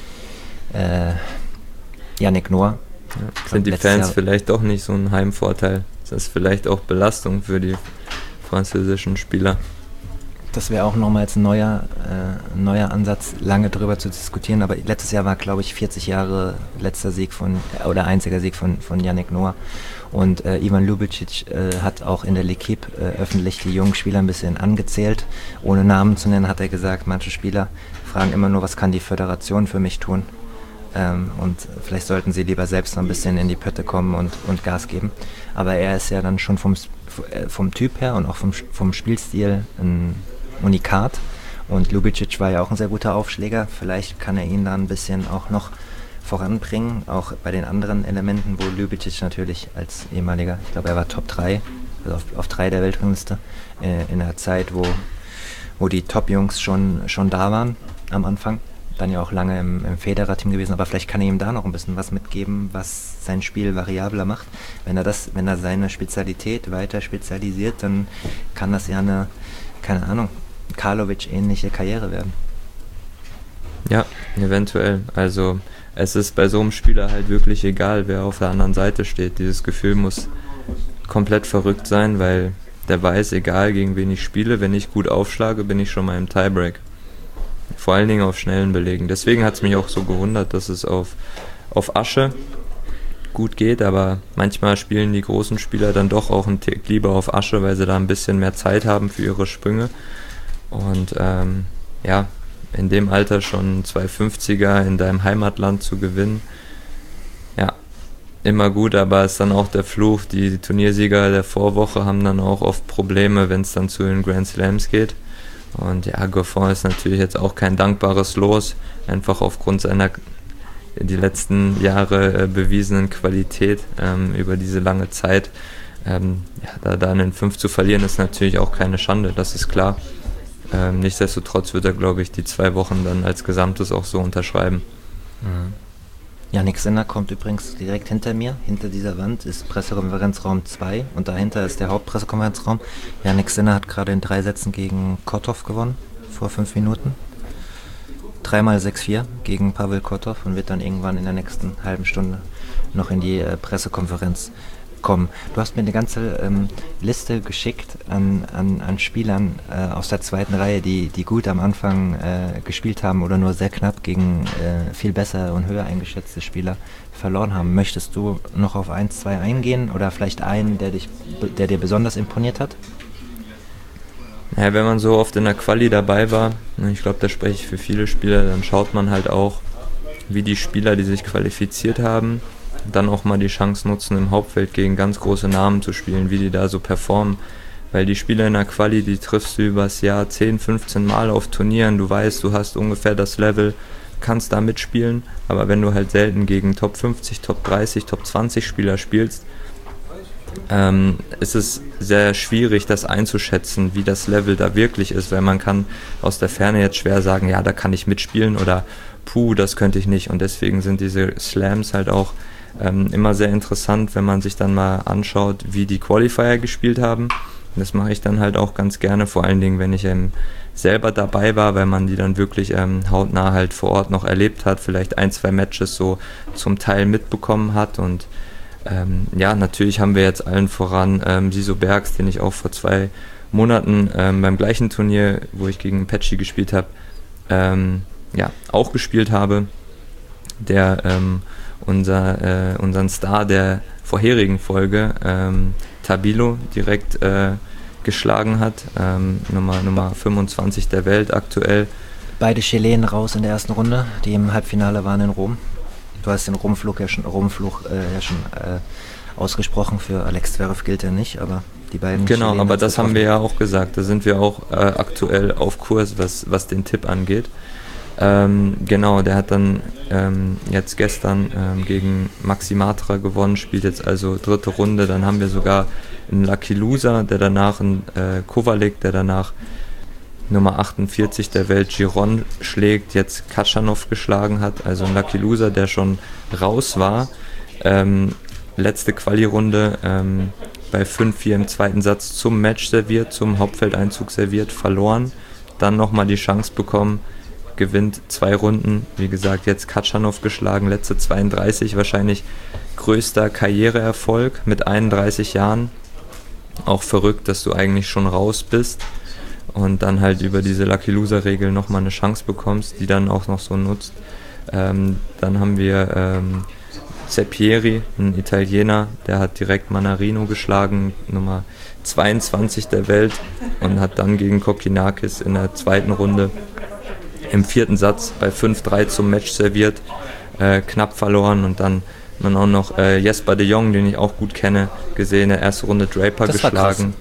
Yannick Noah. Ja, sind die Fans vielleicht doch nicht so ein Heimvorteil? Das ist vielleicht auch Belastung für die französischen Spieler. Das wäre auch nochmals ein neuer Ansatz, lange drüber zu diskutieren. Aber letztes Jahr war, glaube ich, 40 Jahre einziger Sieg von Yannick Noah. Und Ivan Ljubicic hat auch in der L'Équipe öffentlich die jungen Spieler ein bisschen angezählt. Ohne Namen zu nennen, hat er gesagt, manche Spieler fragen immer nur, was kann die Föderation für mich tun? Und vielleicht sollten sie lieber selbst noch ein bisschen in die Pötte kommen und Gas geben. Aber er ist ja dann schon vom Typ her und auch vom Spielstil ein Unikat. Und Ljubicic war ja auch ein sehr guter Aufschläger. Vielleicht kann er ihn da ein bisschen auch noch voranbringen, auch bei den anderen Elementen, wo Ljubicic natürlich als ehemaliger, ich glaube er war Top 3, also auf 3 der Weltrangliste, in der Zeit, wo die Top-Jungs schon da waren am Anfang. Dann ja auch lange im Federer-Team gewesen, aber vielleicht kann er ihm da noch ein bisschen was mitgeben, was sein Spiel variabler macht. Wenn er seine Spezialität weiter spezialisiert, dann kann das ja eine, keine Ahnung, Karlovic-ähnliche Karriere werden. Ja, eventuell. Also es ist bei so einem Spieler halt wirklich egal, wer auf der anderen Seite steht. Dieses Gefühl muss komplett verrückt sein, weil der weiß, egal gegen wen ich spiele, wenn ich gut aufschlage, bin ich schon mal im Tiebreak. Vor allen Dingen auf schnellen Belegen. Deswegen hat es mich auch so gewundert, dass es auf Asche gut geht, aber manchmal spielen die großen Spieler dann doch auch einen Tick lieber auf Asche, weil sie da ein bisschen mehr Zeit haben für ihre Sprünge. Und in dem Alter schon 250er in deinem Heimatland zu gewinnen, ja, immer gut, aber es ist dann auch der Fluch. Die Turniersieger der Vorwoche haben dann auch oft Probleme, wenn es dann zu den Grand Slams geht. Und ja, Goffin ist natürlich jetzt auch kein dankbares Los, einfach aufgrund seiner die letzten Jahre bewiesenen Qualität über diese lange Zeit. Da einen 5 zu verlieren, ist natürlich auch keine Schande, das ist klar. Nichtsdestotrotz wird er, glaube ich, die 2 Wochen dann als Gesamtes auch so unterschreiben. Mhm. Jannik Sinner kommt übrigens direkt hinter mir. Hinter dieser Wand ist Pressekonferenzraum 2 und dahinter ist der Hauptpressekonferenzraum. Jannik Sinner hat gerade in 3 Sätzen gegen Kotov gewonnen, vor 5 Minuten. 3x6-4 gegen Pavel Kotov und wird dann irgendwann in der nächsten halben Stunde noch in die Pressekonferenz kommen. Du hast mir eine ganze Liste geschickt an Spielern aus der zweiten Reihe, die gut am Anfang gespielt haben oder nur sehr knapp gegen viel besser und höher eingeschätzte Spieler verloren haben. Möchtest du noch auf 1, 2 eingehen oder vielleicht einen, der dir besonders imponiert hat? Ja, wenn man so oft in der Quali dabei war, ich glaube, da spreche ich für viele Spieler, dann schaut man halt auch, wie die Spieler, die sich qualifiziert haben, dann auch mal die Chance nutzen, im Hauptfeld gegen ganz große Namen zu spielen, wie die da so performen. Weil die Spieler in der Quali, die triffst du übers Jahr 10, 15 Mal auf Turnieren, du weißt, du hast ungefähr das Level, kannst da mitspielen, aber wenn du halt selten gegen Top 50, Top 30, Top 20 Spieler spielst, ist es sehr schwierig, das einzuschätzen, wie das Level da wirklich ist, weil man kann aus der Ferne jetzt schwer sagen, ja, da kann ich mitspielen oder puh, das könnte ich nicht. Und deswegen sind diese Slams halt auch immer sehr interessant, wenn man sich dann mal anschaut, wie die Qualifier gespielt haben. Das mache ich dann halt auch ganz gerne, vor allen Dingen, wenn ich selber dabei war, weil man die dann wirklich hautnah halt vor Ort noch erlebt hat, vielleicht 1, 2 Matches so zum Teil mitbekommen hat. Und ja, natürlich haben wir jetzt allen voran Siso Bergs, den ich auch vor 2 Monaten beim gleichen Turnier, wo ich gegen Pecci gespielt habe, auch gespielt habe, der unseren Star der vorherigen Folge, Tabilo, direkt geschlagen hat, Nummer 25 der Welt aktuell. Beide Chilenen raus in der ersten Runde, die im Halbfinale waren in Rom. Du hast den Rumfluch ja schon ausgesprochen, für Alex Zverev gilt er nicht, aber die beiden Genau, Chilenen aber das haben wir ja auch gesagt, da sind wir auch aktuell auf Kurs, was den Tipp angeht. Genau, der hat dann jetzt gestern gegen Maxi Matra gewonnen, spielt jetzt also 3. Runde, dann haben wir sogar einen Lucky Loser, der danach einen Kovalik, der danach Nummer 48 der Welt Giron schlägt, jetzt Katschanov geschlagen hat, also ein Lucky Loser, der schon raus war. Letzte Quali-Runde bei 5-4 im zweiten Satz zum Match serviert, zum Hauptfeldeinzug serviert, verloren, dann nochmal die Chance bekommen, gewinnt 2 Runden, wie gesagt, jetzt Katschanov geschlagen, letzte 32, wahrscheinlich größter Karriereerfolg mit 31 Jahren. Auch verrückt, dass du eigentlich schon raus bist und dann halt über diese Lucky Loser Regel nochmal eine Chance bekommst, die dann auch noch so nutzt. Dann haben wir Zeppieri, ein Italiener, der hat direkt Manarino geschlagen, Nummer 22 der Welt, und hat dann gegen Kokkinakis in der 2. Runde im 4. Satz bei 5-3 zum Match serviert, knapp verloren, und dann man auch noch Jesper de Jong, den ich auch gut kenne, gesehen, in der ersten Runde Draper das geschlagen.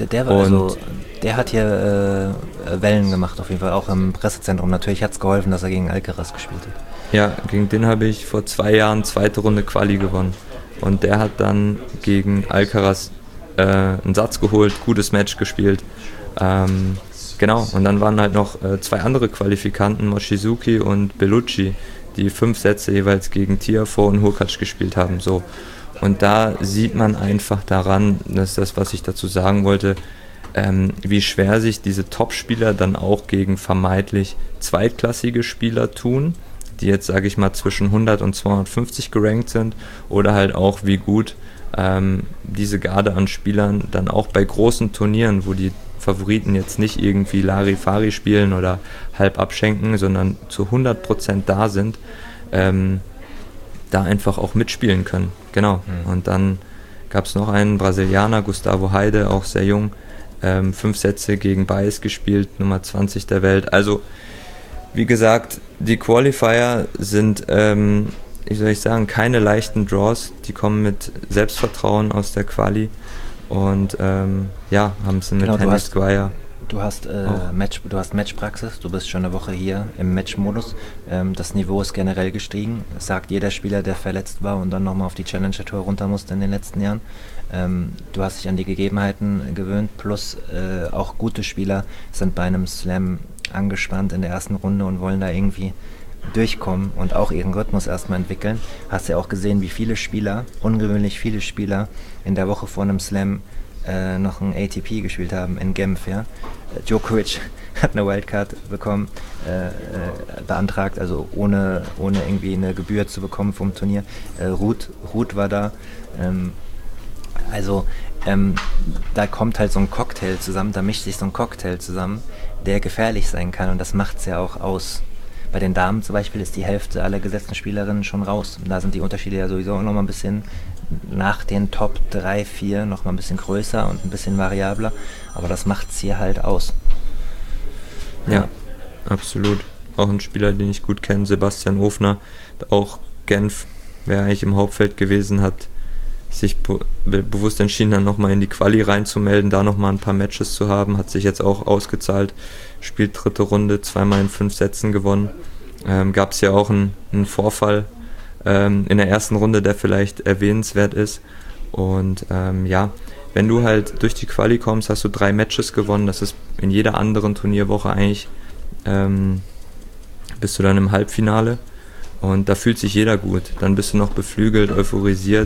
Der hat hier Wellen gemacht auf jeden Fall, auch im Pressezentrum. Natürlich hat es geholfen, dass er gegen Alcaraz gespielt hat. Ja, gegen den habe ich vor 2 Jahren 2. Runde Quali gewonnen. Und der hat dann gegen Alcaraz einen Satz geholt, gutes Match gespielt. Genau, und dann waren halt noch 2 andere Qualifikanten, Mochizuki und Bellucci, die 5 Sätze jeweils gegen Tiafoe und Hurkacz gespielt haben. So. Und da sieht man einfach daran, das ist das, was ich dazu sagen wollte, wie schwer sich diese Top-Spieler dann auch gegen vermeintlich zweitklassige Spieler tun, die jetzt, sage ich mal, zwischen 100 und 250 gerankt sind, oder halt auch, wie gut diese Garde an Spielern dann auch bei großen Turnieren, wo die Favoriten jetzt nicht irgendwie Larifari spielen oder halb abschenken, sondern zu 100% da sind, da einfach auch mitspielen können. Genau. Und dann gab es noch einen Brasilianer, Gustavo Heide, auch sehr jung, 5 Sätze gegen Baez gespielt, Nummer 20 der Welt. Also, wie gesagt, die Qualifier sind wie soll ich sagen, keine leichten Draws. Die kommen mit Selbstvertrauen aus der Quali und haben es mit Henry Squire. Du hast Matchpraxis, du bist schon eine Woche hier im Matchmodus. Das Niveau ist generell gestiegen. Das sagt jeder Spieler, der verletzt war und dann nochmal auf die Challenger Tour runter musste in den letzten Jahren. Du hast dich an die Gegebenheiten gewöhnt, plus auch gute Spieler sind bei einem Slam angespannt in der ersten Runde und wollen da irgendwie durchkommen und auch ihren Rhythmus erstmal entwickeln. Hast ja auch gesehen, wie viele Spieler, ungewöhnlich viele Spieler, in der Woche vor einem Slam noch ein ATP gespielt haben in Genf, ja. Djokovic hat eine Wildcard bekommen, beantragt, also ohne irgendwie eine Gebühr zu bekommen vom Turnier. Ruth war da. Da kommt halt so ein Cocktail zusammen, da mischt sich so ein Cocktail zusammen, der gefährlich sein kann und das macht es ja auch aus. Bei den Damen zum Beispiel ist die Hälfte aller gesetzten Spielerinnen schon raus. Da sind die Unterschiede ja sowieso noch mal ein bisschen nach den Top 3, 4 noch mal ein bisschen größer und ein bisschen variabler. Aber das macht es hier halt aus. Ja, absolut. Auch ein Spieler, den ich gut kenne, Sebastian Hofner, auch Genf, wer eigentlich im Hauptfeld gewesen hat, sich bewusst entschieden, dann nochmal in die Quali reinzumelden, da nochmal ein paar Matches zu haben, hat sich jetzt auch ausgezahlt, spielt dritte Runde, 2-mal in 5 Sätzen gewonnen. Gab es ja auch einen Vorfall in der ersten Runde, der vielleicht erwähnenswert ist. Und wenn du halt durch die Quali kommst, hast du 3 Matches gewonnen, das ist in jeder anderen Turnierwoche eigentlich, bist du dann im Halbfinale und da fühlt sich jeder gut. Dann bist du noch beflügelt, euphorisiert,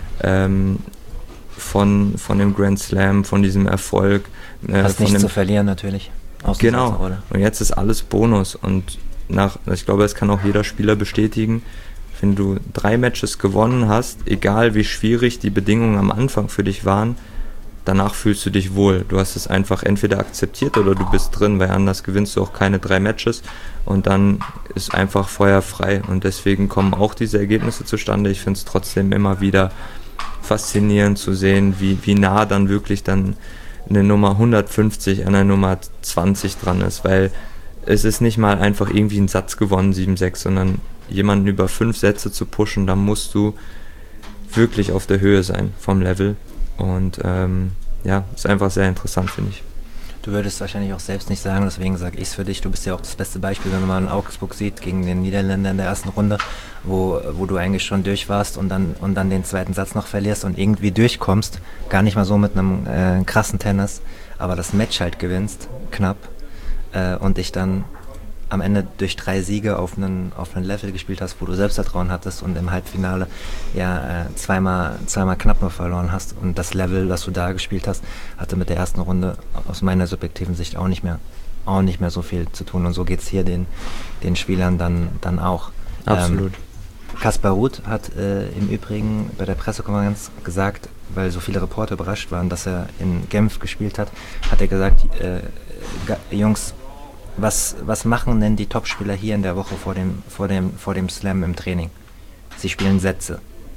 von dem Grand Slam, von diesem Erfolg. Hast nichts zu verlieren natürlich. Genau, und jetzt ist alles Bonus und ich glaube, das kann auch jeder Spieler bestätigen, wenn du 3 Matches gewonnen hast, egal wie schwierig die Bedingungen am Anfang für dich waren, danach fühlst du dich wohl. Du hast es einfach entweder akzeptiert oder du bist drin, weil anders gewinnst du auch keine 3 Matches und dann ist einfach Feuer frei und deswegen kommen auch diese Ergebnisse zustande. Ich finde es trotzdem immer wieder faszinierend zu sehen, wie nah dann wirklich dann eine Nummer 150 an der Nummer 20 dran ist, weil es ist nicht mal einfach irgendwie ein Satz gewonnen, 7-6, sondern jemanden über 5 Sätze zu pushen, da musst du wirklich auf der Höhe sein vom Level und ist einfach sehr interessant, finde ich. Du würdest wahrscheinlich auch selbst nicht sagen, deswegen sage ich es für dich. Du bist ja auch das beste Beispiel, wenn man mal in Augsburg sieht, gegen den Niederländer in der ersten Runde, wo du eigentlich schon durch warst und dann den zweiten Satz noch verlierst und irgendwie durchkommst. Gar nicht mal so mit einem krassen Tennis, aber das Match halt gewinnst, knapp, und dich dann am Ende durch 3 Siege auf einen Level gespielt hast, wo du Selbstvertrauen hattest und im Halbfinale zweimal knapp nur verloren hast und das Level, das du da gespielt hast, hatte mit der ersten Runde aus meiner subjektiven Sicht auch nicht mehr so viel zu tun und so geht es hier den Spielern dann auch. Absolut. Kaspar Ruud hat im Übrigen bei der Pressekonferenz gesagt, weil so viele Reporter überrascht waren, dass er in Genf gespielt hat er gesagt, Jungs, was machen denn die Topspieler hier in der Woche vor dem Slam im Training? Sie spielen Sätze.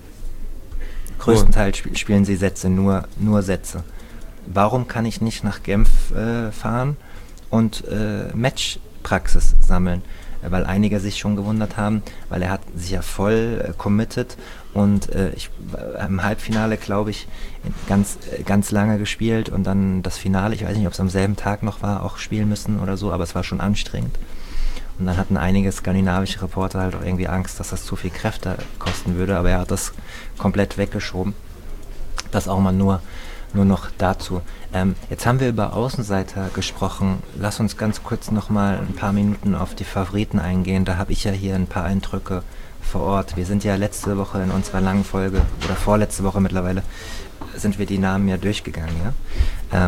Größtenteils spielen sie Sätze, nur Sätze. Warum kann ich nicht nach Genf fahren und Matchpraxis sammeln? Weil einige sich schon gewundert haben, weil er hat sich ja voll committed und im Halbfinale, glaube ich, ganz lange gespielt und dann das Finale, ich weiß nicht, ob es am selben Tag noch war, auch spielen müssen oder so, aber es war schon anstrengend. Und dann hatten einige skandinavische Reporter halt auch irgendwie Angst, dass das zu viel Kräfte kosten würde, aber er hat das komplett weggeschoben. Das auch mal nur noch dazu. Jetzt haben wir über Außenseiter gesprochen. Lass uns ganz kurz noch mal ein paar Minuten auf die Favoriten eingehen. Da habe ich ja hier ein paar Eindrücke vor Ort. Wir sind ja letzte Woche in unserer langen Folge, oder vorletzte Woche mittlerweile, sind wir die Namen ja durchgegangen. Ja?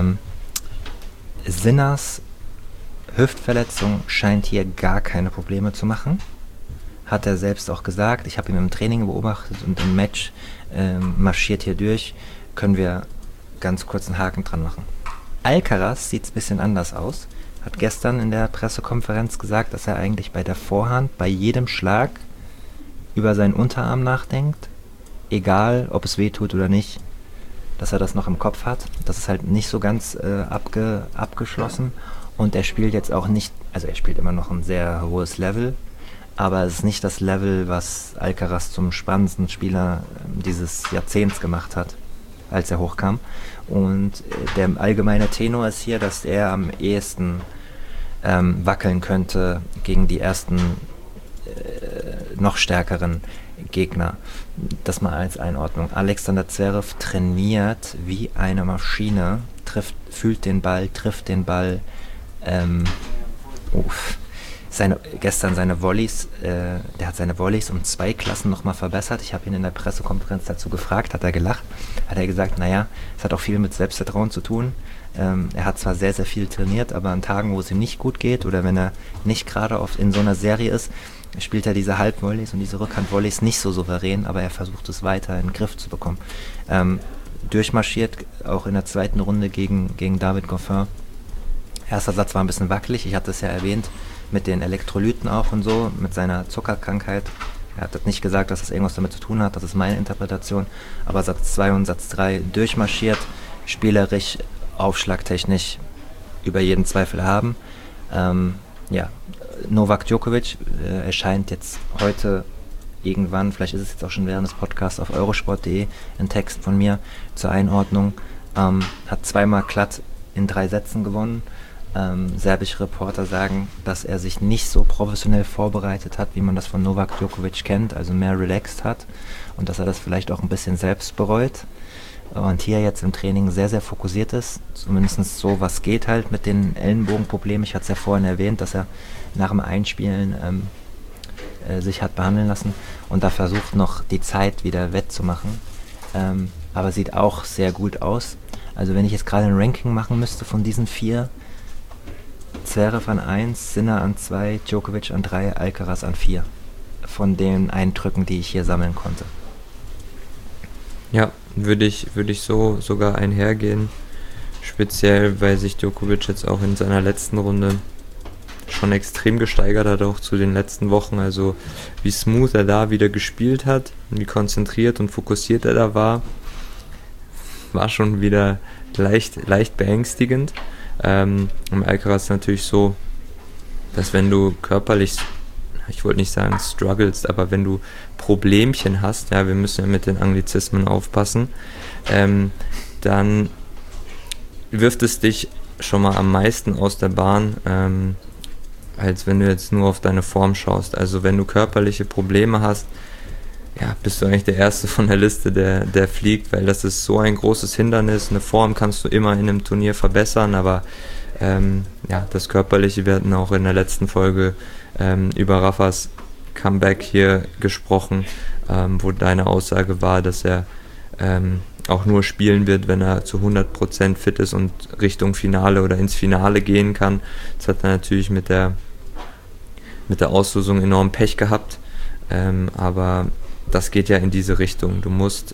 Sinners Hüftverletzung scheint hier gar keine Probleme zu machen. Hat er selbst auch gesagt. Ich habe ihn im Training beobachtet und im Match marschiert hier durch. Können wir ganz kurz einen Haken dran machen. Alcaraz sieht es ein bisschen anders aus. Hat gestern in der Pressekonferenz gesagt, dass er eigentlich bei der Vorhand, bei jedem Schlag über seinen Unterarm nachdenkt. Egal, ob es weh tut oder nicht. Dass er das noch im Kopf hat. Das ist halt nicht so ganz abgeschlossen. Und er spielt jetzt auch nicht, also er spielt immer noch ein sehr hohes Level. aber es ist nicht das Level, was Alcaraz zum spannendsten Spieler dieses Jahrzehnts gemacht hat, als er hochkam. Und der allgemeine Tenor ist hier, dass er am ehesten wackeln könnte gegen die ersten noch stärkeren Gegner. Das mal als Einordnung. Alexander Zverev trainiert wie eine Maschine, fühlt den Ball, trifft den Ball. Gestern seine Volleys, der hat seine Volleys um 2 Klassen nochmal verbessert. Ich habe ihn in der Pressekonferenz dazu gefragt, hat er gelacht. Hat er gesagt, naja, es hat auch viel mit Selbstvertrauen zu tun. Er hat zwar sehr, sehr viel trainiert, aber an Tagen, wo es ihm nicht gut geht oder wenn er nicht gerade oft in so einer Serie ist, spielt er diese Halbvolleys und diese Rückhandvolleys nicht so souverän, aber er versucht es weiter in den Griff zu bekommen. Durchmarschiert, auch in der zweiten Runde gegen David Goffin. Erster Satz war ein bisschen wackelig, ich hatte es ja erwähnt, mit den Elektrolyten auch und so, mit seiner Zuckerkrankheit. Er hat nicht gesagt, dass das irgendwas damit zu tun hat, das ist meine Interpretation, aber Satz 2 und Satz 3 durchmarschiert, spielerisch, aufschlagtechnisch über jeden Zweifel haben. Novak Djokovic erscheint jetzt heute irgendwann, vielleicht ist es jetzt auch schon während des Podcasts auf eurosport.de, ein Text von mir zur Einordnung, hat 2-mal glatt in 3 Sätzen gewonnen. Serbische Reporter sagen, dass er sich nicht so professionell vorbereitet hat, wie man das von Novak Djokovic kennt, also mehr relaxed hat und dass er das vielleicht auch ein bisschen selbst bereut und hier jetzt im Training sehr, sehr fokussiert ist, zumindest so, was geht halt mit den Ellenbogenproblemen. Ich hatte es ja vorhin erwähnt, dass er nach dem Einspielen sich hat behandeln lassen und da versucht noch die Zeit wieder wettzumachen, aber sieht auch sehr gut aus. Also wenn ich jetzt gerade ein Ranking machen müsste von diesen 4, Zverev an 1, Sinner an 2, Djokovic an 3, Alcaraz an 4. Von den Eindrücken, die ich hier sammeln konnte. Ja, würde ich so sogar einhergehen. Speziell, weil sich Djokovic jetzt auch in seiner letzten Runde schon extrem gesteigert hat, auch zu den letzten Wochen. Also wie smooth er da wieder gespielt hat, wie konzentriert und fokussiert er da war schon wieder leicht beängstigend. Im Alcaraz ist natürlich so, dass wenn du körperlich, ich wollte nicht sagen strugglest, aber wenn du Problemchen hast, ja, wir müssen ja mit den Anglizismen aufpassen, dann wirft es dich schon mal am meisten aus der Bahn, als wenn du jetzt nur auf deine Form schaust. Also wenn du körperliche Probleme hast, ja, bist du eigentlich der Erste von der Liste, der fliegt, weil das ist so ein großes Hindernis. Eine Form kannst du immer in einem Turnier verbessern, aber das Körperliche, wir hatten auch in der letzten Folge über Rafas Comeback hier gesprochen, wo deine Aussage war, dass er auch nur spielen wird, wenn er zu 100% fit ist und Richtung Finale oder ins Finale gehen kann. Das hat er natürlich mit der Auslosung enorm Pech gehabt, aber das geht ja in diese Richtung. Du musst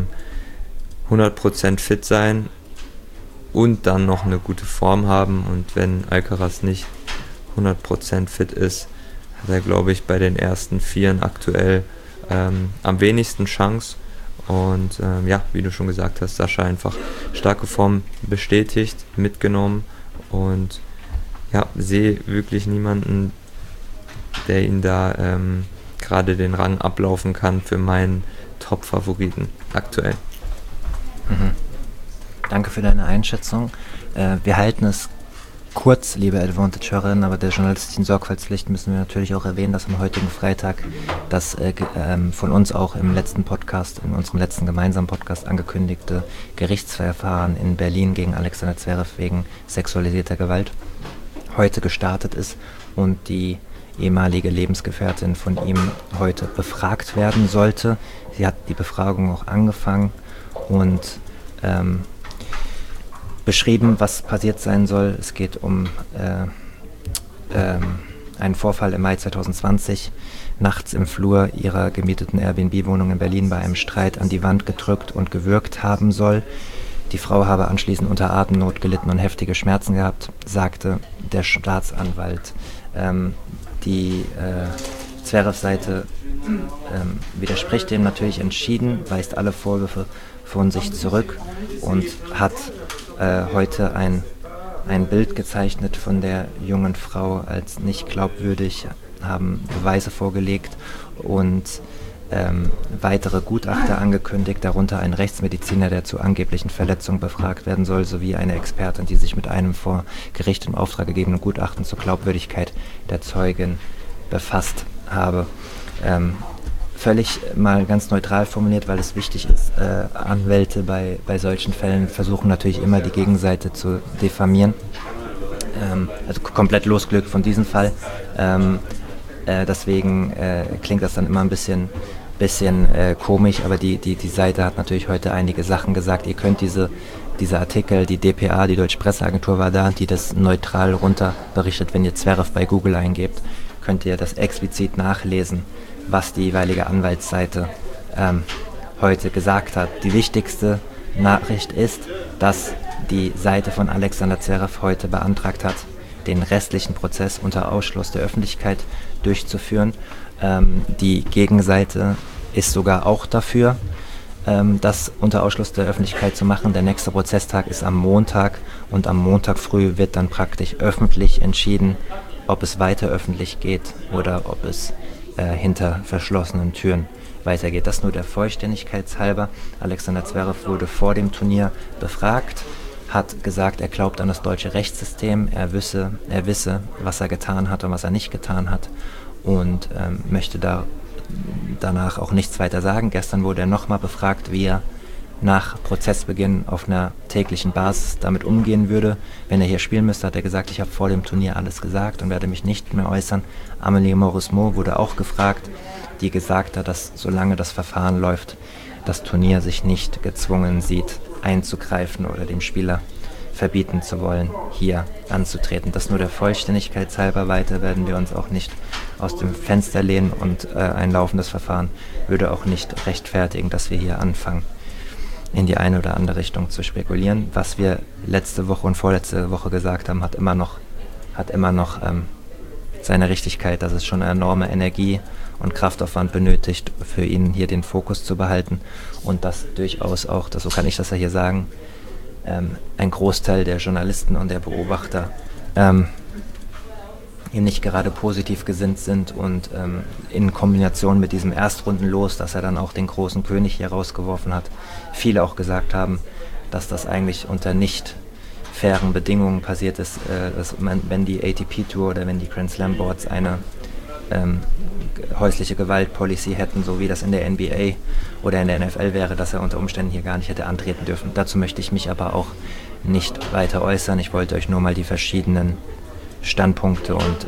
100% fit sein und dann noch eine gute Form haben. Und wenn Alcaraz nicht 100% fit ist, hat er, glaube ich, bei den ersten 4 aktuell am wenigsten Chance. Und wie du schon gesagt hast, Sascha einfach starke Form bestätigt, mitgenommen. Und ja, sehe wirklich niemanden, der ihn da gerade den Rang ablaufen kann für meinen Top-Favoriten aktuell. Danke für deine Einschätzung. Wir halten es kurz, liebe Advantage-Hörerinnen, aber der journalistischen Sorgfaltspflicht müssen wir natürlich auch erwähnen, dass am heutigen Freitag das von uns auch im letzten Podcast, in unserem letzten gemeinsamen Podcast angekündigte Gerichtsverfahren in Berlin gegen Alexander Zverev wegen sexualisierter Gewalt heute gestartet ist und die ehemalige Lebensgefährtin von ihm heute befragt werden sollte. Sie hat die Befragung auch angefangen und beschrieben, was passiert sein soll. Es geht um einen Vorfall im Mai 2020, nachts im Flur ihrer gemieteten Airbnb-Wohnung in Berlin bei einem Streit an die Wand gedrückt und gewürgt haben soll. Die Frau habe anschließend unter Atemnot gelitten und heftige Schmerzen gehabt, sagte der Staatsanwalt. Die Zverev-Seite widerspricht dem natürlich entschieden, weist alle Vorwürfe von sich zurück und hat heute ein Bild gezeichnet von der jungen Frau als nicht glaubwürdig, haben Beweise vorgelegt und weitere Gutachter angekündigt, darunter ein Rechtsmediziner, der zu angeblichen Verletzungen befragt werden soll, sowie eine Expertin, die sich mit einem vor Gericht im Auftrag gegebenen Gutachten zur Glaubwürdigkeit der Zeugen befasst habe. Völlig mal ganz neutral formuliert, weil es wichtig ist, Anwälte bei solchen Fällen versuchen natürlich immer die Gegenseite zu diffamieren. Also komplett losgelöst von diesem Fall. Deswegen klingt das dann immer ein bisschen komisch, aber die Seite hat natürlich heute einige Sachen gesagt. Ihr könnt diese Artikel, die dpa, die Deutsche Presseagentur war da, die das neutral runter berichtet, wenn ihr Zverev bei Google eingebt, könnt ihr das explizit nachlesen, was die jeweilige Anwaltsseite heute gesagt hat. Die wichtigste Nachricht ist, dass die Seite von Alexander Zverev heute beantragt hat, den restlichen Prozess unter Ausschluss der Öffentlichkeit durchzuführen. Die Gegenseite ist sogar auch dafür, das unter Ausschluss der Öffentlichkeit zu machen. Der nächste Prozesstag ist am Montag und am Montag früh wird dann praktisch öffentlich entschieden, ob es weiter öffentlich geht oder ob es hinter verschlossenen Türen weitergeht. Das nur der Vollständigkeit halber. Alexander Zverev wurde vor dem Turnier befragt, hat gesagt, er glaubt an das deutsche Rechtssystem, er wisse, was er getan hat und was er nicht getan hat und möchte danach auch nichts weiter sagen. Gestern wurde er nochmal befragt, wie er nach Prozessbeginn auf einer täglichen Basis damit umgehen würde. Wenn er hier spielen müsste, hat er gesagt, ich habe vor dem Turnier alles gesagt und werde mich nicht mehr äußern. Amélie Mauresmo wurde auch gefragt, die gesagt hat, dass solange das Verfahren läuft, das Turnier sich nicht gezwungen sieht, einzugreifen oder dem Spieler verbieten zu wollen, hier anzutreten. Das nur der Vollständigkeit halber. Weiter werden wir uns auch nicht aus dem Fenster lehnen und ein laufendes Verfahren würde auch nicht rechtfertigen, dass wir hier anfangen, in die eine oder andere Richtung zu spekulieren. Was wir letzte Woche und vorletzte Woche gesagt haben, hat immer noch seine Richtigkeit, dass es schon eine enorme Energie und Kraftaufwand benötigt, für ihn hier den Fokus zu behalten und dass durchaus auch, so kann ich das ja hier sagen, ein Großteil der Journalisten und der Beobachter ihm nicht gerade positiv gesinnt sind und in Kombination mit diesem Erstrundenlos, dass er dann auch den großen König hier rausgeworfen hat, viele auch gesagt haben, dass das eigentlich unter nicht fairen Bedingungen passiert ist, dass wenn die ATP-Tour oder wenn die Grand Slam Boards eine häusliche Gewalt-Policy hätten, so wie das in der NBA oder in der NFL wäre, dass er unter Umständen hier gar nicht hätte antreten dürfen. Dazu möchte ich mich aber auch nicht weiter äußern. Ich wollte euch nur mal die verschiedenen Standpunkte und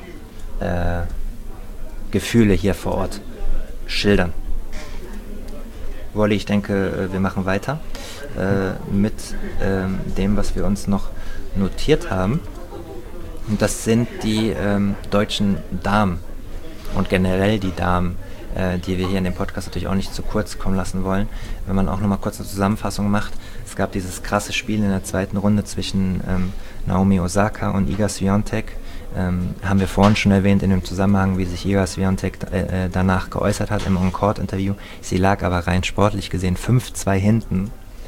Gefühle hier vor Ort schildern. Wolli, ich denke, wir machen weiter mit dem, was wir uns noch notiert haben. Und das sind die deutschen Damen und generell die Damen, die wir hier in dem Podcast natürlich auch nicht zu kurz kommen lassen wollen. Wenn man auch nochmal kurz eine Zusammenfassung macht, es gab dieses krasse Spiel in der zweiten Runde zwischen Naomi Osaka und Iga Swiatek. Haben wir vorhin schon erwähnt in dem Zusammenhang, wie sich Iga Swiatek danach geäußert hat im On-Court-Interview. Sie lag aber rein sportlich gesehen 5-2 hinten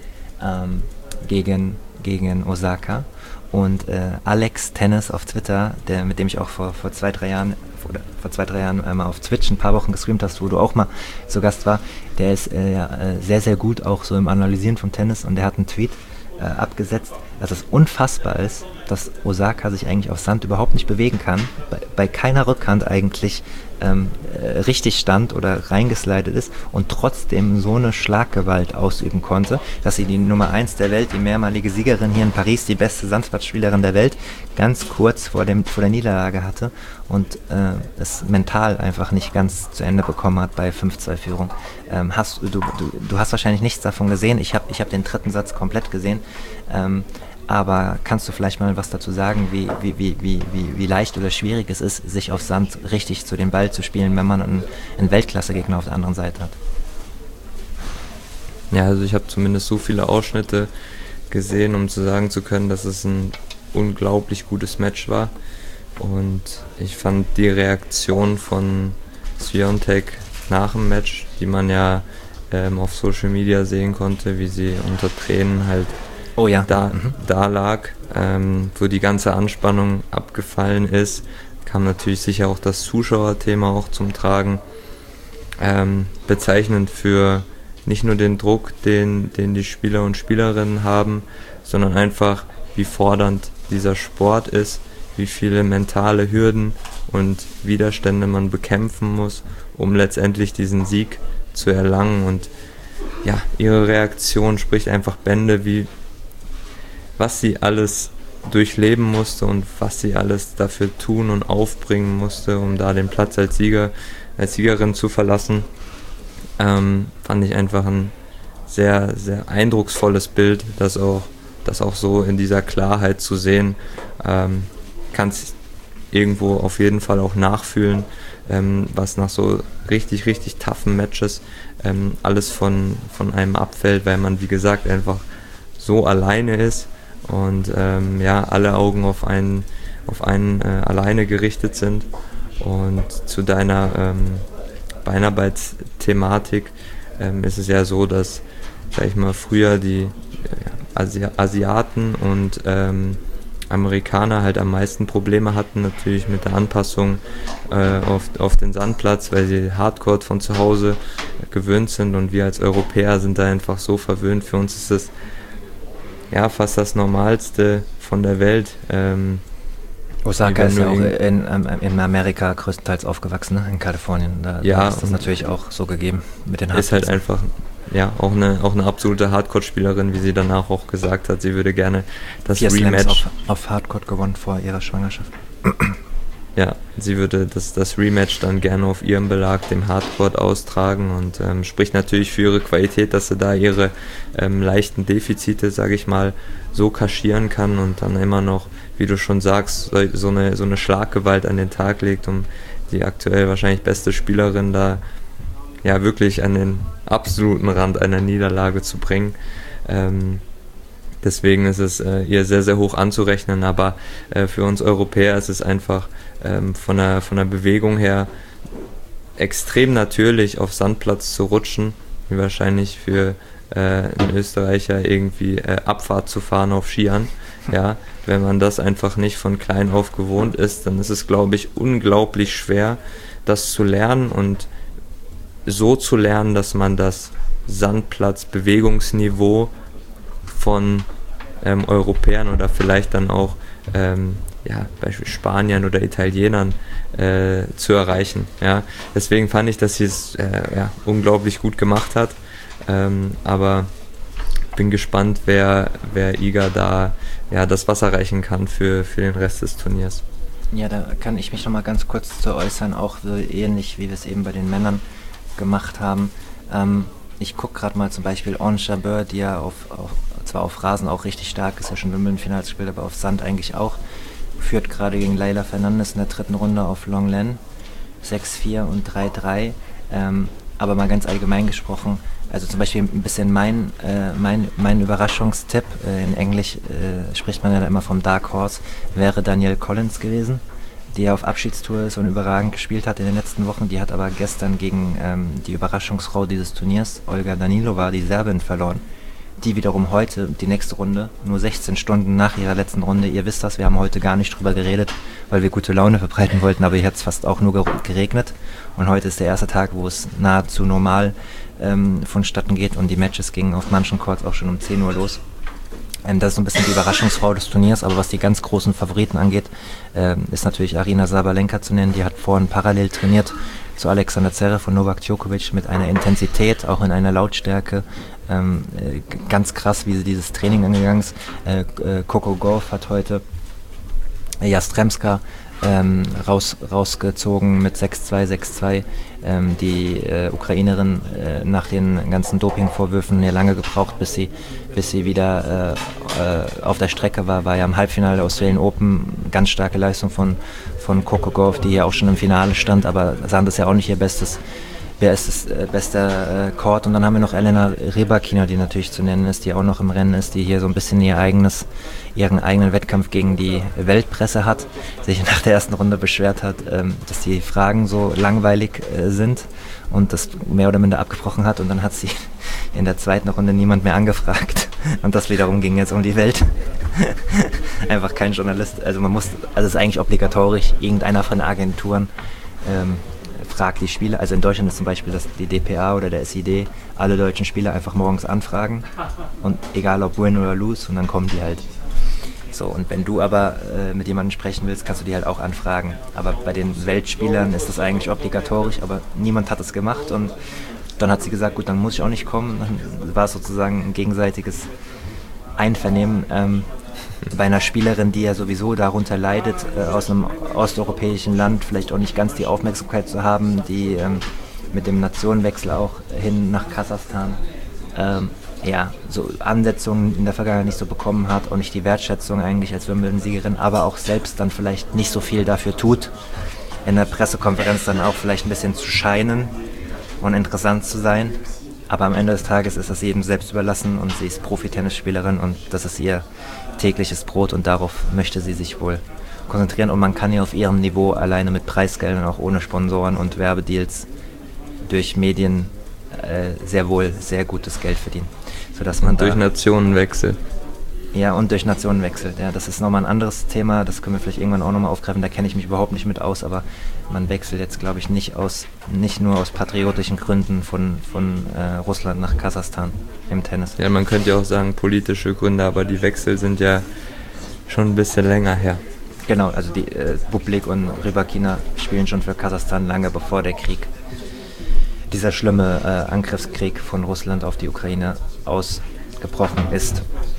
gegen Osaka. Und Alex Tennis auf Twitter, mit dem ich auch vor 2-3 Jahren mal auf Twitch ein paar Wochen gestreamt hast, wo du auch mal zu Gast war, der ist sehr, sehr gut auch so im Analysieren vom Tennis und der hat einen Tweet abgesetzt, dass es unfassbar ist, dass Osaka sich eigentlich auf Sand überhaupt nicht bewegen kann, bei keiner Rückhand eigentlich richtig stand oder reingeslidet ist und trotzdem so eine Schlaggewalt ausüben konnte, dass sie die Nummer 1 der Welt, die mehrmalige Siegerin hier in Paris, die beste Sandplatzspielerin der Welt, ganz kurz vor der Niederlage hatte und es mental einfach nicht ganz zu Ende bekommen hat bei 5-2 Führung. Du hast wahrscheinlich nichts davon gesehen, ich hab den dritten Satz komplett gesehen, aber kannst du vielleicht mal was dazu sagen, wie leicht oder schwierig es ist, sich auf Sand richtig zu dem Ball zu spielen, wenn man einen Weltklasse-Gegner auf der anderen Seite hat? Ja, also ich habe zumindest so viele Ausschnitte gesehen, um zu sagen zu können, dass es ein unglaublich gutes Match war. Und ich fand die Reaktion von Swiatek nach dem Match, die man ja auf Social Media sehen konnte, wie sie unter Tränen halt da lag, wo die ganze Anspannung abgefallen ist, kam natürlich sicher auch das Zuschauerthema auch zum Tragen. Bezeichnend für nicht nur den Druck, den die Spieler und Spielerinnen haben, sondern einfach, wie fordernd dieser Sport ist, wie viele mentale Hürden und Widerstände man bekämpfen muss, um letztendlich diesen Sieg zu erlangen. Und ja, ihre Reaktion spricht einfach Bände, wie was sie alles durchleben musste und was sie alles dafür tun und aufbringen musste, um da den Platz als Siegerin zu verlassen. Fand ich einfach ein sehr, sehr eindrucksvolles Bild, das auch so in dieser Klarheit zu sehen. Kann es irgendwo auf jeden Fall auch nachfühlen, was nach so richtig, richtig toughen Matches alles von einem abfällt, weil man, wie gesagt, einfach so alleine ist und alle Augen auf einen alleine gerichtet sind. Und zu deiner Beinarbeitsthematik ist es ja so, dass, sag ich mal, früher die Asiaten und Amerikaner halt am meisten Probleme hatten, natürlich mit der Anpassung auf den Sandplatz, weil sie Hardcore von zu Hause gewöhnt sind, und wir als Europäer sind da einfach so verwöhnt. Für uns ist es ja fast das Normalste von der Welt. Osaka ist ja auch in Amerika größtenteils aufgewachsen, ne? In Kalifornien. Da ist das natürlich auch so gegeben mit den Hardcore. Ist halt einfach auch eine absolute Hardcore-Spielerin, wie sie danach auch gesagt hat. Sie würde gerne das 4 Rematch Slams auf Hardcore gewonnen vor ihrer Schwangerschaft. Ja, sie würde das Rematch dann gerne auf ihrem Belag, dem Hardcore, austragen, und spricht natürlich für ihre Qualität, dass sie da ihre leichten Defizite, sage ich mal, so kaschieren kann und dann immer noch, wie du schon sagst, so eine Schlaggewalt an den Tag legt, um die aktuell wahrscheinlich beste Spielerin da ja wirklich an den absoluten Rand einer Niederlage zu bringen. Deswegen ist es ihr sehr, sehr hoch anzurechnen, aber für uns Europäer ist es einfach von der Bewegung her extrem natürlich, auf Sandplatz zu rutschen, wie wahrscheinlich für einen Österreicher irgendwie Abfahrt zu fahren auf Skiern. Ja, wenn man das einfach nicht von klein auf gewohnt ist, dann ist es, glaube ich, unglaublich schwer, das zu lernen und so zu lernen, dass man das Sandplatz-Bewegungsniveau von Europäern oder vielleicht dann auch beispielsweise Spaniern oder Italienern zu erreichen. Ja. Deswegen fand ich, dass sie es unglaublich gut gemacht hat. Aber bin gespannt, wer Iga da das Wasser reichen kann für den Rest des Turniers. Ja, da kann ich mich noch mal ganz kurz zu äußern, auch so ähnlich wie wir es eben bei den Männern gemacht haben. Ich gucke gerade mal zum Beispiel Ons Jabeur, die ja zwar auf Rasen auch richtig stark ist, ja schon Wimbledon-Finals gespielt, aber auf Sand eigentlich auch, führt gerade gegen Leylah Fernandez in der 3. Runde auf Long Lane 6-4 und 3-3. Aber mal ganz allgemein gesprochen, also zum Beispiel ein bisschen mein Überraschungstipp, in Englisch spricht man ja da immer vom Dark Horse, wäre Danielle Collins gewesen, die ja auf Abschiedstour ist und überragend gespielt hat in den letzten Wochen. Die hat aber gestern gegen die Überraschungsfrau dieses Turniers, Olga Danilova, die Serbin, verloren. Die wiederum heute, die nächste Runde, nur 16 Stunden nach ihrer letzten Runde. Ihr wisst das, wir haben heute gar nicht drüber geredet, weil wir gute Laune verbreiten wollten, aber hier hat es fast auch nur geregnet. Und heute ist der erste Tag, wo es nahezu normal vonstatten geht, und die Matches gingen auf manchen Courts auch schon um 10 Uhr los. Das ist so ein bisschen die Überraschungsfrau des Turniers, aber was die ganz großen Favoriten angeht, ist natürlich Aryna Sabalenka zu nennen. Die hat vorhin parallel trainiert zu Alexander Zverev und Novak Djokovic mit einer Intensität, auch in einer Lautstärke. Ganz krass, wie sie dieses Training angegangen ist. Coco Gauff hat heute Jastremska rausgezogen mit 6-2, 6-2. Die Ukrainerin nach den ganzen Dopingvorwürfen ja lange gebraucht, bis sie wieder auf der Strecke war ja im Halbfinale der Australian Open. Ganz starke Leistung von Coco Gauff, die ja auch schon im Finale stand, aber Sand ist ja auch nicht ihr bester Court. Und dann haben wir noch Elena Rybakina, die natürlich zu nennen ist, die auch noch im Rennen ist, die hier so ein bisschen ihren eigenen Wettkampf gegen die Weltpresse hat, sich nach der ersten Runde beschwert hat, dass die Fragen so langweilig sind und das mehr oder minder abgebrochen hat, und dann hat sie in der zweiten Runde niemand mehr angefragt. Und das wiederum ging jetzt um die Welt. Einfach kein Journalist. Also es ist eigentlich obligatorisch, irgendeiner von den Agenturen fragt die Spieler. Also in Deutschland ist zum Beispiel die DPA oder der SID, alle deutschen Spieler einfach morgens anfragen. Und egal ob win oder lose, und dann kommen die halt. So, und wenn du aber mit jemandem sprechen willst, kannst du die halt auch anfragen. Aber bei den Weltspielern ist das eigentlich obligatorisch, aber niemand hat es gemacht. Und dann hat sie gesagt, gut, dann muss ich auch nicht kommen. Dann war es sozusagen ein gegenseitiges Einvernehmen. Bei einer Spielerin, die ja sowieso darunter leidet, aus einem osteuropäischen Land vielleicht auch nicht ganz die Aufmerksamkeit zu haben, die mit dem Nationenwechsel auch hin nach Kasachstan so Ansetzungen in der Vergangenheit nicht so bekommen hat, auch nicht die Wertschätzung eigentlich als Wimbledon-Siegerin, aber auch selbst dann vielleicht nicht so viel dafür tut, in der Pressekonferenz dann auch vielleicht ein bisschen zu scheinen und interessant zu sein. Aber am Ende des Tages ist das jedem selbst überlassen und sie ist Profi-Tennisspielerin und das ist ihr tägliches Brot und darauf möchte sie sich wohl konzentrieren. Und man kann ja auf ihrem Niveau alleine mit Preisgeldern, auch ohne Sponsoren und Werbedeals durch Medien sehr wohl sehr gutes Geld verdienen. Sodass man durch Nationenwechsel. Ja, und durch Nationenwechsel. Ja, das ist nochmal ein anderes Thema, das können wir vielleicht irgendwann auch nochmal aufgreifen, da kenne ich mich überhaupt nicht mit aus, aber man wechselt jetzt, glaube ich, nicht nur aus patriotischen Gründen von Russland nach Kasachstan im Tennis. Ja, man könnte ja auch sagen politische Gründe, aber die Wechsel sind ja schon ein bisschen länger her. Genau, also die Bublik und Rybakina spielen schon für Kasachstan lange bevor der Krieg, dieser schlimme Angriffskrieg von Russland auf die Ukraine ausgebrochen ist.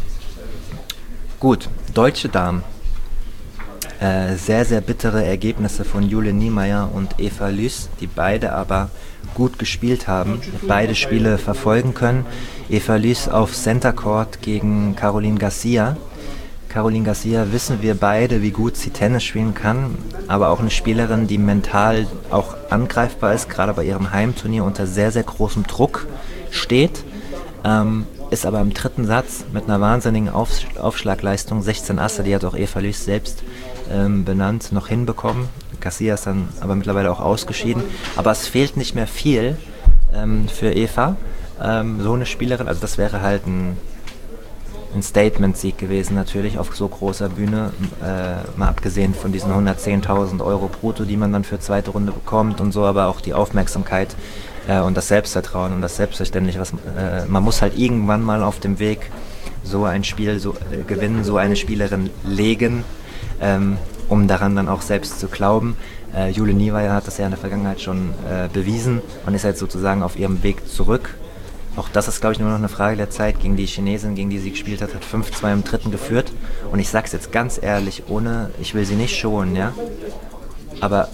Gut, deutsche Damen. Sehr, sehr bittere Ergebnisse von Jule Niemeyer und Eva Lys, die beide aber gut gespielt haben, beide Spiele verfolgen können. Eva Lys auf Center Court gegen Caroline Garcia. Caroline Garcia wissen wir beide, wie gut sie Tennis spielen kann, aber auch eine Spielerin, die mental auch angreifbar ist, gerade bei ihrem Heimturnier unter sehr, sehr großem Druck steht. Ist aber im dritten Satz mit einer wahnsinnigen Aufschlagleistung, 16 Asse, die hat auch Eva Lys selbst benannt, noch hinbekommen. Garcia ist dann aber mittlerweile auch ausgeschieden. Aber es fehlt nicht mehr viel für Eva. So eine Spielerin, also das wäre halt ein Statement-Sieg gewesen natürlich auf so großer Bühne, mal abgesehen von diesen 110.000 Euro brutto, die man dann für zweite Runde bekommt und so, aber auch die Aufmerksamkeit und das Selbstvertrauen und das Selbstverständliche, man muss halt irgendwann mal auf dem Weg so ein Spiel gewinnen, so eine Spielerin legen, um daran dann auch selbst zu glauben. Jule Niemeyer hat das ja in der Vergangenheit schon bewiesen und ist jetzt sozusagen auf ihrem Weg zurück. Auch das ist, glaube ich, nur noch eine Frage der Zeit. Gegen die Chinesin, gegen die sie gespielt hat 5-2 im dritten geführt. Und ich sage es jetzt ganz ehrlich, ich will sie nicht schonen, ja. Aber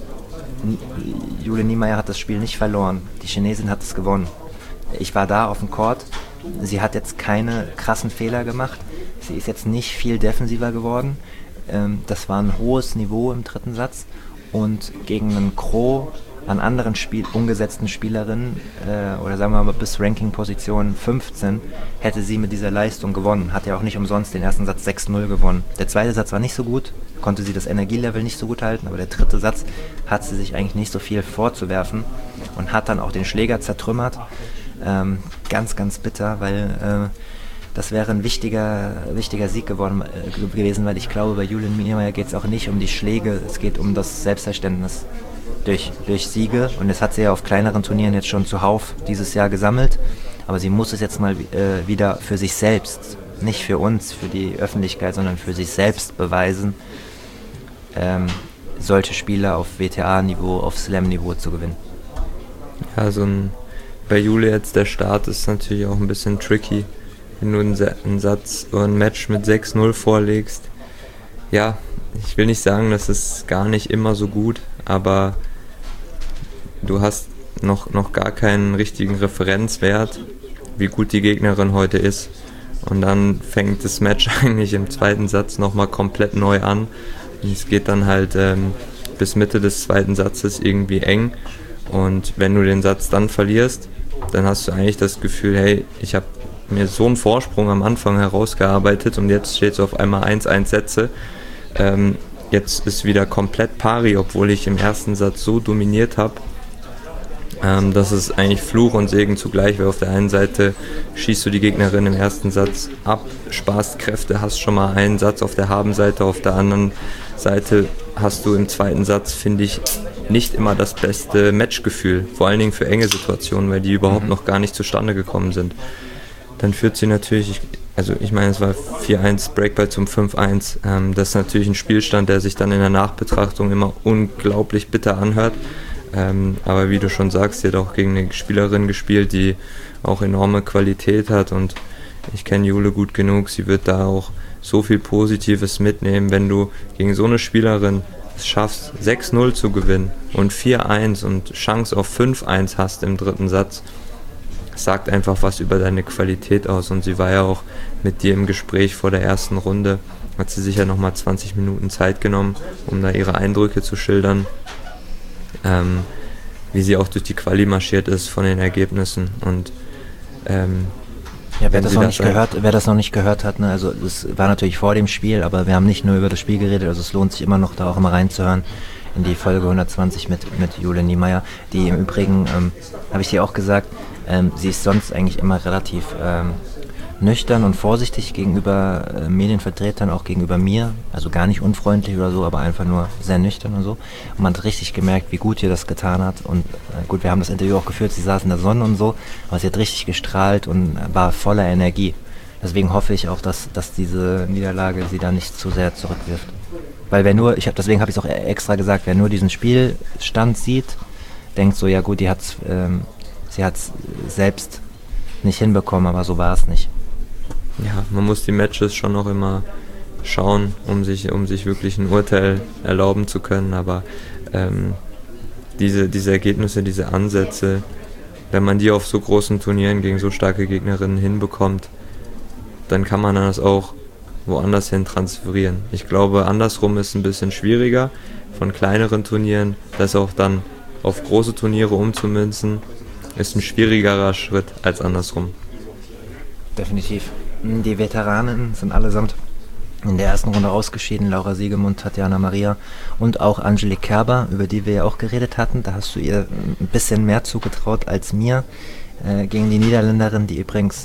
Jule Niemeyer hat das Spiel nicht verloren. Die Chinesin hat es gewonnen. Ich war da auf dem Court. Sie hat jetzt keine krassen Fehler gemacht. Sie ist jetzt nicht viel defensiver geworden. Das war ein hohes Niveau im dritten Satz. Und gegen einen Kroh an anderen umgesetzten Spielerinnen oder sagen wir mal bis Ranking-Position 15 hätte sie mit dieser Leistung gewonnen. Hat ja auch nicht umsonst den ersten Satz 6-0 gewonnen. Der zweite Satz war nicht so gut, konnte sie das Energielevel nicht so gut halten, aber der dritte Satz hat sie sich eigentlich nicht so viel vorzuwerfen und hat dann auch den Schläger zertrümmert. Ganz, ganz bitter, weil das wäre ein wichtiger Sieg gewesen, weil ich glaube, bei Jule Niemeyer geht es auch nicht um die Schläge, es geht um das Selbstverständnis durch Siege. Und das hat sie ja auf kleineren Turnieren jetzt schon zuhauf dieses Jahr gesammelt. Aber sie muss es jetzt mal wieder für sich selbst, nicht für uns, für die Öffentlichkeit, sondern für sich selbst beweisen, solche Spiele auf WTA-Niveau, auf Slam-Niveau zu gewinnen. Ja, bei Jule jetzt der Start ist natürlich auch ein bisschen tricky, wenn du einen Satz oder ein Match mit 6-0 vorlegst. Ja, ich will nicht sagen, das ist gar nicht immer so gut, aber du hast noch gar keinen richtigen Referenzwert, wie gut die Gegnerin heute ist. Und dann fängt das Match eigentlich im zweiten Satz nochmal komplett neu an. Und es geht dann halt bis Mitte des zweiten Satzes irgendwie eng. Und wenn du den Satz dann verlierst, dann hast du eigentlich das Gefühl, hey, ich habe mir so einen Vorsprung am Anfang herausgearbeitet und jetzt steht es auf einmal 1-1 Sätze. Jetzt ist wieder komplett pari, obwohl ich im ersten Satz so dominiert habe. Das ist eigentlich Fluch und Segen zugleich, weil auf der einen Seite schießt du die Gegnerin im ersten Satz ab, sparst Kräfte, hast schon mal einen Satz auf der Habenseite, auf der anderen Seite hast du im zweiten Satz, finde ich, nicht immer das beste Matchgefühl, vor allen Dingen für enge Situationen, weil die überhaupt noch gar nicht zustande gekommen sind. Dann führt sie natürlich, ich meine, es war 4-1 Breakball zum 5-1. Das ist natürlich ein Spielstand, der sich dann in der Nachbetrachtung immer unglaublich bitter anhört. Aber wie du schon sagst, sie hat auch gegen eine Spielerin gespielt, die auch enorme Qualität hat, und ich kenne Jule gut genug, sie wird da auch so viel Positives mitnehmen, wenn du gegen so eine Spielerin es schaffst, 6-0 zu gewinnen und 4-1 und Chance auf 5-1 hast im dritten Satz. Das sagt einfach was über deine Qualität aus, und sie war ja auch mit dir im Gespräch vor der ersten Runde, hat sie sich ja nochmal 20 Minuten Zeit genommen, um da ihre Eindrücke zu schildern. Wie sie auch durch die Quali marschiert ist von den Ergebnissen, und wer das noch nicht gehört hat, ne, also es war natürlich vor dem Spiel, aber wir haben nicht nur über das Spiel geredet, also es lohnt sich immer noch, da auch immer reinzuhören in die Folge 120 mit Jule Niemeyer, die im Übrigen, habe ich dir auch gesagt, sie ist sonst eigentlich immer relativ nüchtern und vorsichtig gegenüber Medienvertretern, auch gegenüber mir, also gar nicht unfreundlich oder so, aber einfach nur sehr nüchtern und so. Und man hat richtig gemerkt, wie gut ihr das getan hat, und gut, wir haben das Interview auch geführt, sie saß in der Sonne und so, aber sie hat richtig gestrahlt und war voller Energie. Deswegen hoffe ich auch, dass diese Niederlage sie da nicht zu sehr zurückwirft. Weil deswegen habe ich es auch extra gesagt, wer nur diesen Spielstand sieht, denkt so, ja gut, sie hat es selbst nicht hinbekommen, aber so war es nicht. Ja, man muss die Matches schon noch immer schauen, um sich wirklich ein Urteil erlauben zu können, aber diese Ergebnisse, diese Ansätze, wenn man die auf so großen Turnieren gegen so starke Gegnerinnen hinbekommt, dann kann man das auch woanders hin transferieren. Ich glaube, andersrum ist ein bisschen schwieriger, von kleineren Turnieren, das auch dann auf große Turniere umzumünzen, ist ein schwierigerer Schritt als andersrum. Definitiv. Die Veteranen sind allesamt in der ersten Runde ausgeschieden. Laura Siegemund, Tatjana Maria und auch Angelique Kerber, über die wir ja auch geredet hatten. Da hast du ihr ein bisschen mehr zugetraut als mir gegen die Niederländerin, die übrigens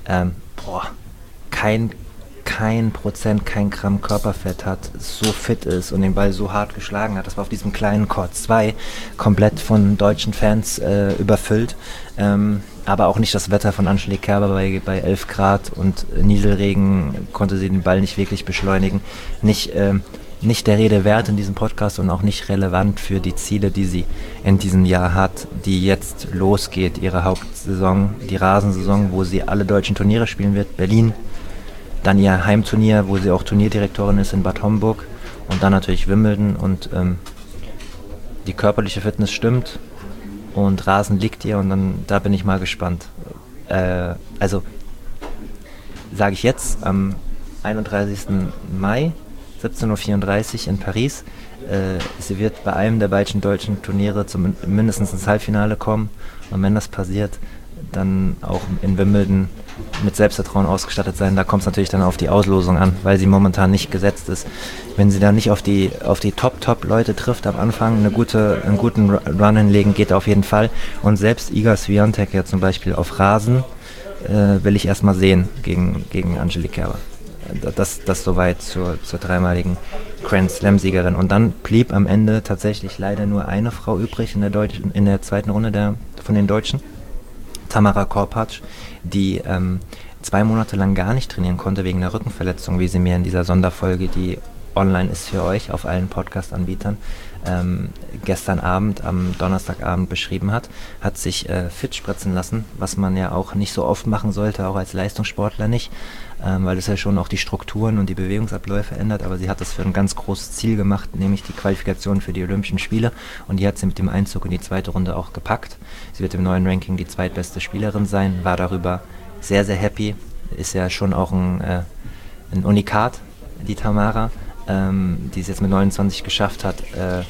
kein Prozent, kein Gramm Körperfett hat, so fit ist und den Ball so hart geschlagen hat. Das war auf diesem kleinen Court 2 komplett von deutschen Fans überfüllt. Aber auch nicht das Wetter von Angelique Kerber bei 11 Grad und Nieselregen konnte sie den Ball nicht wirklich beschleunigen. Nicht der Rede wert in diesem Podcast und auch nicht relevant für die Ziele, die sie in diesem Jahr hat, die jetzt losgeht, ihre Hauptsaison, die Rasensaison, wo sie alle deutschen Turniere spielen wird, Berlin, dann ihr Heimturnier, wo sie auch Turnierdirektorin ist in Bad Homburg, und dann natürlich Wimbledon, und die körperliche Fitness stimmt und Rasen liegt ihr, und dann da bin ich mal gespannt. Also sage ich jetzt am 31. Mai 17.34 Uhr in Paris. Sie wird bei einem der beiden deutschen Turniere mindestens ins Halbfinale kommen, und wenn das passiert, dann auch in Wimbledon mit Selbstvertrauen ausgestattet sein. Da kommt es natürlich dann auf die Auslosung an, weil sie momentan nicht gesetzt ist. Wenn sie da nicht auf die Top-Leute trifft am Anfang, einen guten Run hinlegen, geht auf jeden Fall. Und selbst Iga Swiatek ja zum Beispiel auf Rasen will ich erstmal sehen gegen Angelique Kerber. Das soweit zur dreimaligen Grand Slam-Siegerin. Und dann blieb am Ende tatsächlich leider nur eine Frau übrig in der zweiten Runde von den Deutschen. Tamara Korpatsch, die 2 Monate lang gar nicht trainieren konnte wegen einer Rückenverletzung, wie sie mir in dieser Sonderfolge, die online ist für euch auf allen Podcast-Anbietern, gestern Abend, am Donnerstagabend beschrieben hat sich fit spritzen lassen, was man ja auch nicht so oft machen sollte, auch als Leistungssportler nicht, weil das ja schon auch die Strukturen und die Bewegungsabläufe ändert, aber sie hat das für ein ganz großes Ziel gemacht, nämlich die Qualifikation für die Olympischen Spiele, und die hat sie mit dem Einzug in die zweite Runde auch gepackt. Sie wird im neuen Ranking die zweitbeste Spielerin sein, war darüber sehr, sehr happy, ist ja schon auch ein Unikat, die Tamara, die es jetzt mit 29 geschafft hat,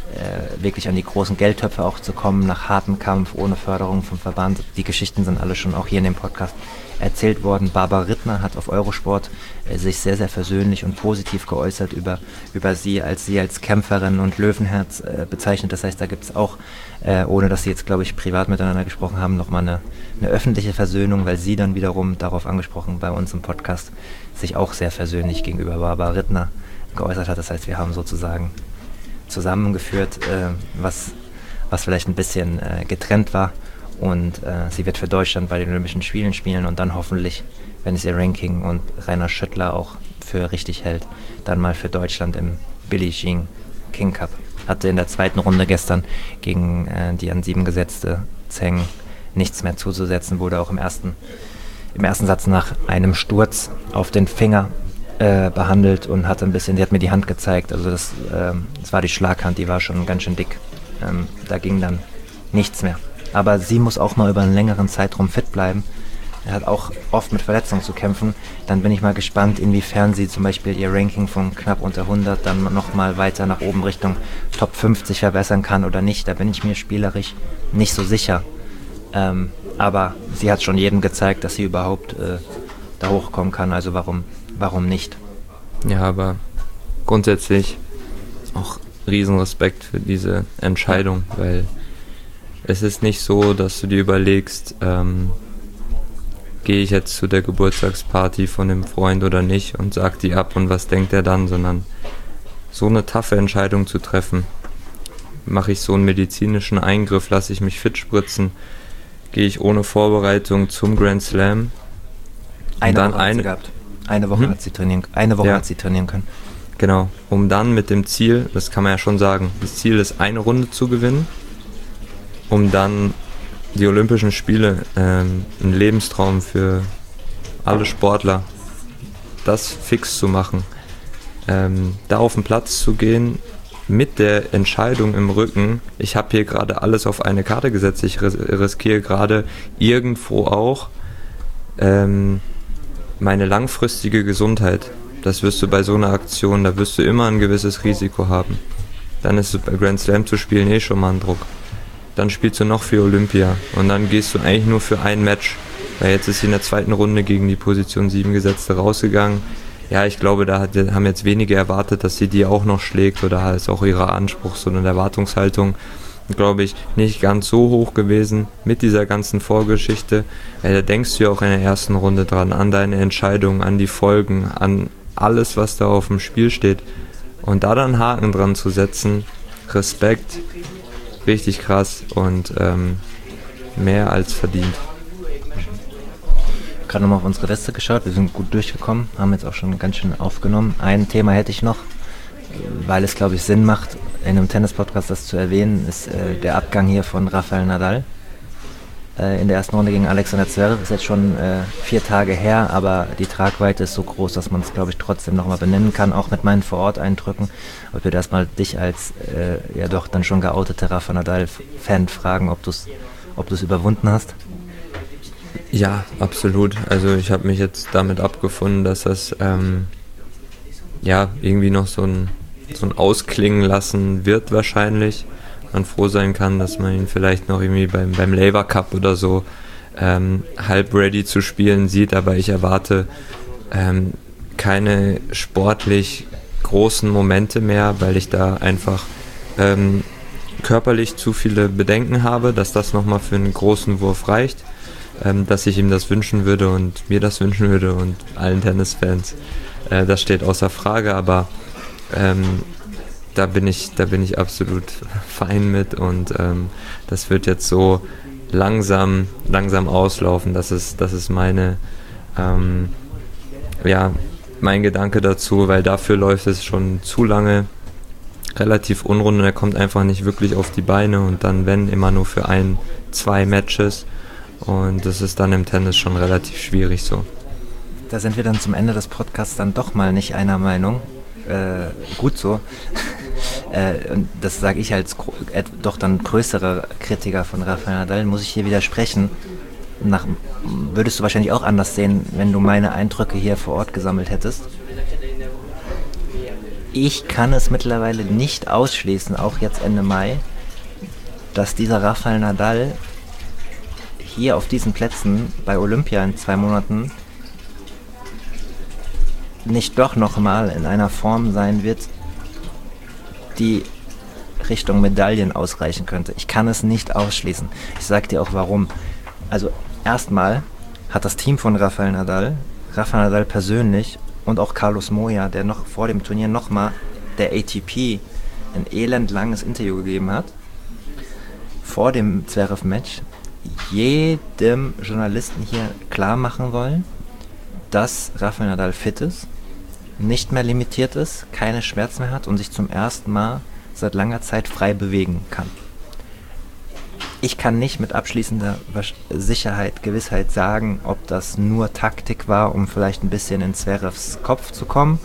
wirklich an die großen Geldtöpfe auch zu kommen, nach hartem Kampf, ohne Förderung vom Verband. Die Geschichten sind alle schon auch hier in dem Podcast erzählt worden. Barbara Rittner hat auf Eurosport sich sehr, sehr versöhnlich und positiv geäußert über sie als Kämpferin und Löwenherz bezeichnet. Das heißt, da gibt es auch, ohne dass sie jetzt, glaube ich, privat miteinander gesprochen haben, nochmal eine öffentliche Versöhnung, weil sie dann wiederum darauf angesprochen bei uns im Podcast sich auch sehr versöhnlich gegenüber Barbara Rittner geäußert hat. Das heißt, wir haben sozusagen zusammengeführt, was vielleicht ein bisschen getrennt war. Und sie wird für Deutschland bei den Olympischen Spielen spielen und dann hoffentlich, wenn es ihr Ranking und Rainer Schüttler auch für richtig hält, dann mal für Deutschland im Billie Jean King Cup. Hatte in der zweiten Runde gestern gegen die an 7 gesetzte Zheng nichts mehr zuzusetzen, wurde auch im ersten Satz nach einem Sturz auf den Finger behandelt und hatte sie hat mir die Hand gezeigt, also das war die Schlaghand, die war schon ganz schön dick. Da ging dann nichts mehr. Aber sie muss auch mal über einen längeren Zeitraum fit bleiben. Er hat auch oft mit Verletzungen zu kämpfen. Dann bin ich mal gespannt, inwiefern sie zum Beispiel ihr Ranking von knapp unter 100 dann nochmal weiter nach oben Richtung Top 50 verbessern kann oder nicht. Da bin ich mir spielerisch nicht so sicher. Aber sie hat schon jedem gezeigt, dass sie überhaupt da hochkommen kann. Also warum nicht? Ja, aber grundsätzlich auch Riesenrespekt für diese Entscheidung, weil es ist nicht so, dass du dir überlegst, gehe ich jetzt zu der Geburtstagsparty von dem Freund oder nicht und sag die ab und was denkt er dann, sondern so eine taffe Entscheidung zu treffen. Mache ich so einen medizinischen Eingriff, lasse ich mich fit spritzen, gehe ich ohne Vorbereitung zum Grand Slam. Eine Woche hat sie gehabt. Eine Woche hat sie trainieren können. Genau, um dann mit dem Ziel, das kann man ja schon sagen, das Ziel ist, eine Runde zu gewinnen, um dann die Olympischen Spiele, ein Lebenstraum für alle Sportler, das fix zu machen, da auf den Platz zu gehen, mit der Entscheidung im Rücken, ich habe hier gerade alles auf eine Karte gesetzt, ich riskiere gerade irgendwo auch meine langfristige Gesundheit. Das wirst du bei so einer Aktion, da wirst du immer ein gewisses Risiko haben. Dann ist es bei Grand Slam zu spielen schon mal ein Druck. Dann spielst du noch für Olympia und dann gehst du eigentlich nur für ein Match. Weil jetzt ist sie in der zweiten Runde gegen die Position 7 Gesetzte rausgegangen. Ja, ich glaube, da haben jetzt wenige erwartet, dass sie die auch noch schlägt oder ist auch ihre Anspruchs- und Erwartungshaltung, glaube ich, nicht ganz so hoch gewesen mit dieser ganzen Vorgeschichte. Da denkst du ja auch in der ersten Runde dran, an deine Entscheidung, an die Folgen, an alles, was da auf dem Spiel steht. Und da dann Haken dran zu setzen, Respekt, richtig krass und mehr als verdient. Gerade nochmal auf unsere Liste geschaut, wir sind gut durchgekommen, haben jetzt auch schon ganz schön aufgenommen. Ein Thema hätte ich noch, weil es, glaube ich, Sinn macht, in einem Tennis-Podcast das zu erwähnen, ist der Abgang hier von Rafael Nadal. In der ersten Runde gegen Alexander Zverev ist jetzt schon 4 Tage her, aber die Tragweite ist so groß, dass man es, glaube ich, trotzdem nochmal benennen kann, auch mit meinen Vor-Ort-Eindrücken. Ich würde erstmal dich als ja doch dann schon geouteter Rafael Nadal-Fan fragen, ob du es überwunden hast. Ja, absolut. Also ich habe mich jetzt damit abgefunden, dass das irgendwie noch so ein Ausklingen lassen wird wahrscheinlich. Man froh sein kann, dass man ihn vielleicht noch irgendwie beim Laver Cup oder so halb ready zu spielen sieht, aber ich erwarte keine sportlich großen Momente mehr, weil ich da einfach körperlich zu viele Bedenken habe, dass das nochmal für einen großen Wurf reicht, dass ich ihm das wünschen würde und mir das wünschen würde und allen Tennisfans. Das steht außer Frage, aber da bin ich absolut fein mit und das wird jetzt so langsam auslaufen. Das ist mein Gedanke dazu, weil dafür läuft es schon zu lange relativ unrund und er kommt einfach nicht wirklich auf die Beine und dann wenn immer nur für 1-2 Matches und das ist dann im Tennis schon relativ schwierig so. Da sind wir dann zum Ende des Podcasts dann doch mal nicht einer Meinung. Gut so. Und das sage ich als doch dann größerer Kritiker von Rafael Nadal, muss ich hier widersprechen. Würdest du wahrscheinlich auch anders sehen, wenn du meine Eindrücke hier vor Ort gesammelt hättest? ich kann es mittlerweile nicht ausschließen, auch jetzt Ende Mai, dass dieser Rafael Nadal hier auf diesen Plätzen bei Olympia in 2 Monaten nicht doch nochmal in einer Form sein wird, die Richtung Medaillen ausreichen könnte. Ich kann es nicht ausschließen. Ich sag dir auch warum. Also erstmal hat das Team von Rafael Nadal persönlich und auch Carlos Moya, der noch vor dem Turnier nochmal der ATP ein elendlanges Interview gegeben hat, vor dem Zverev-Match, jedem Journalisten hier klar machen wollen, dass Rafael Nadal fit ist, nicht mehr limitiert ist, keine Schmerzen mehr hat und sich zum ersten Mal seit langer Zeit frei bewegen kann. Ich kann nicht mit abschließender Sicherheit, Gewissheit sagen, ob das nur Taktik war, um vielleicht ein bisschen in Zverevs Kopf zu kommen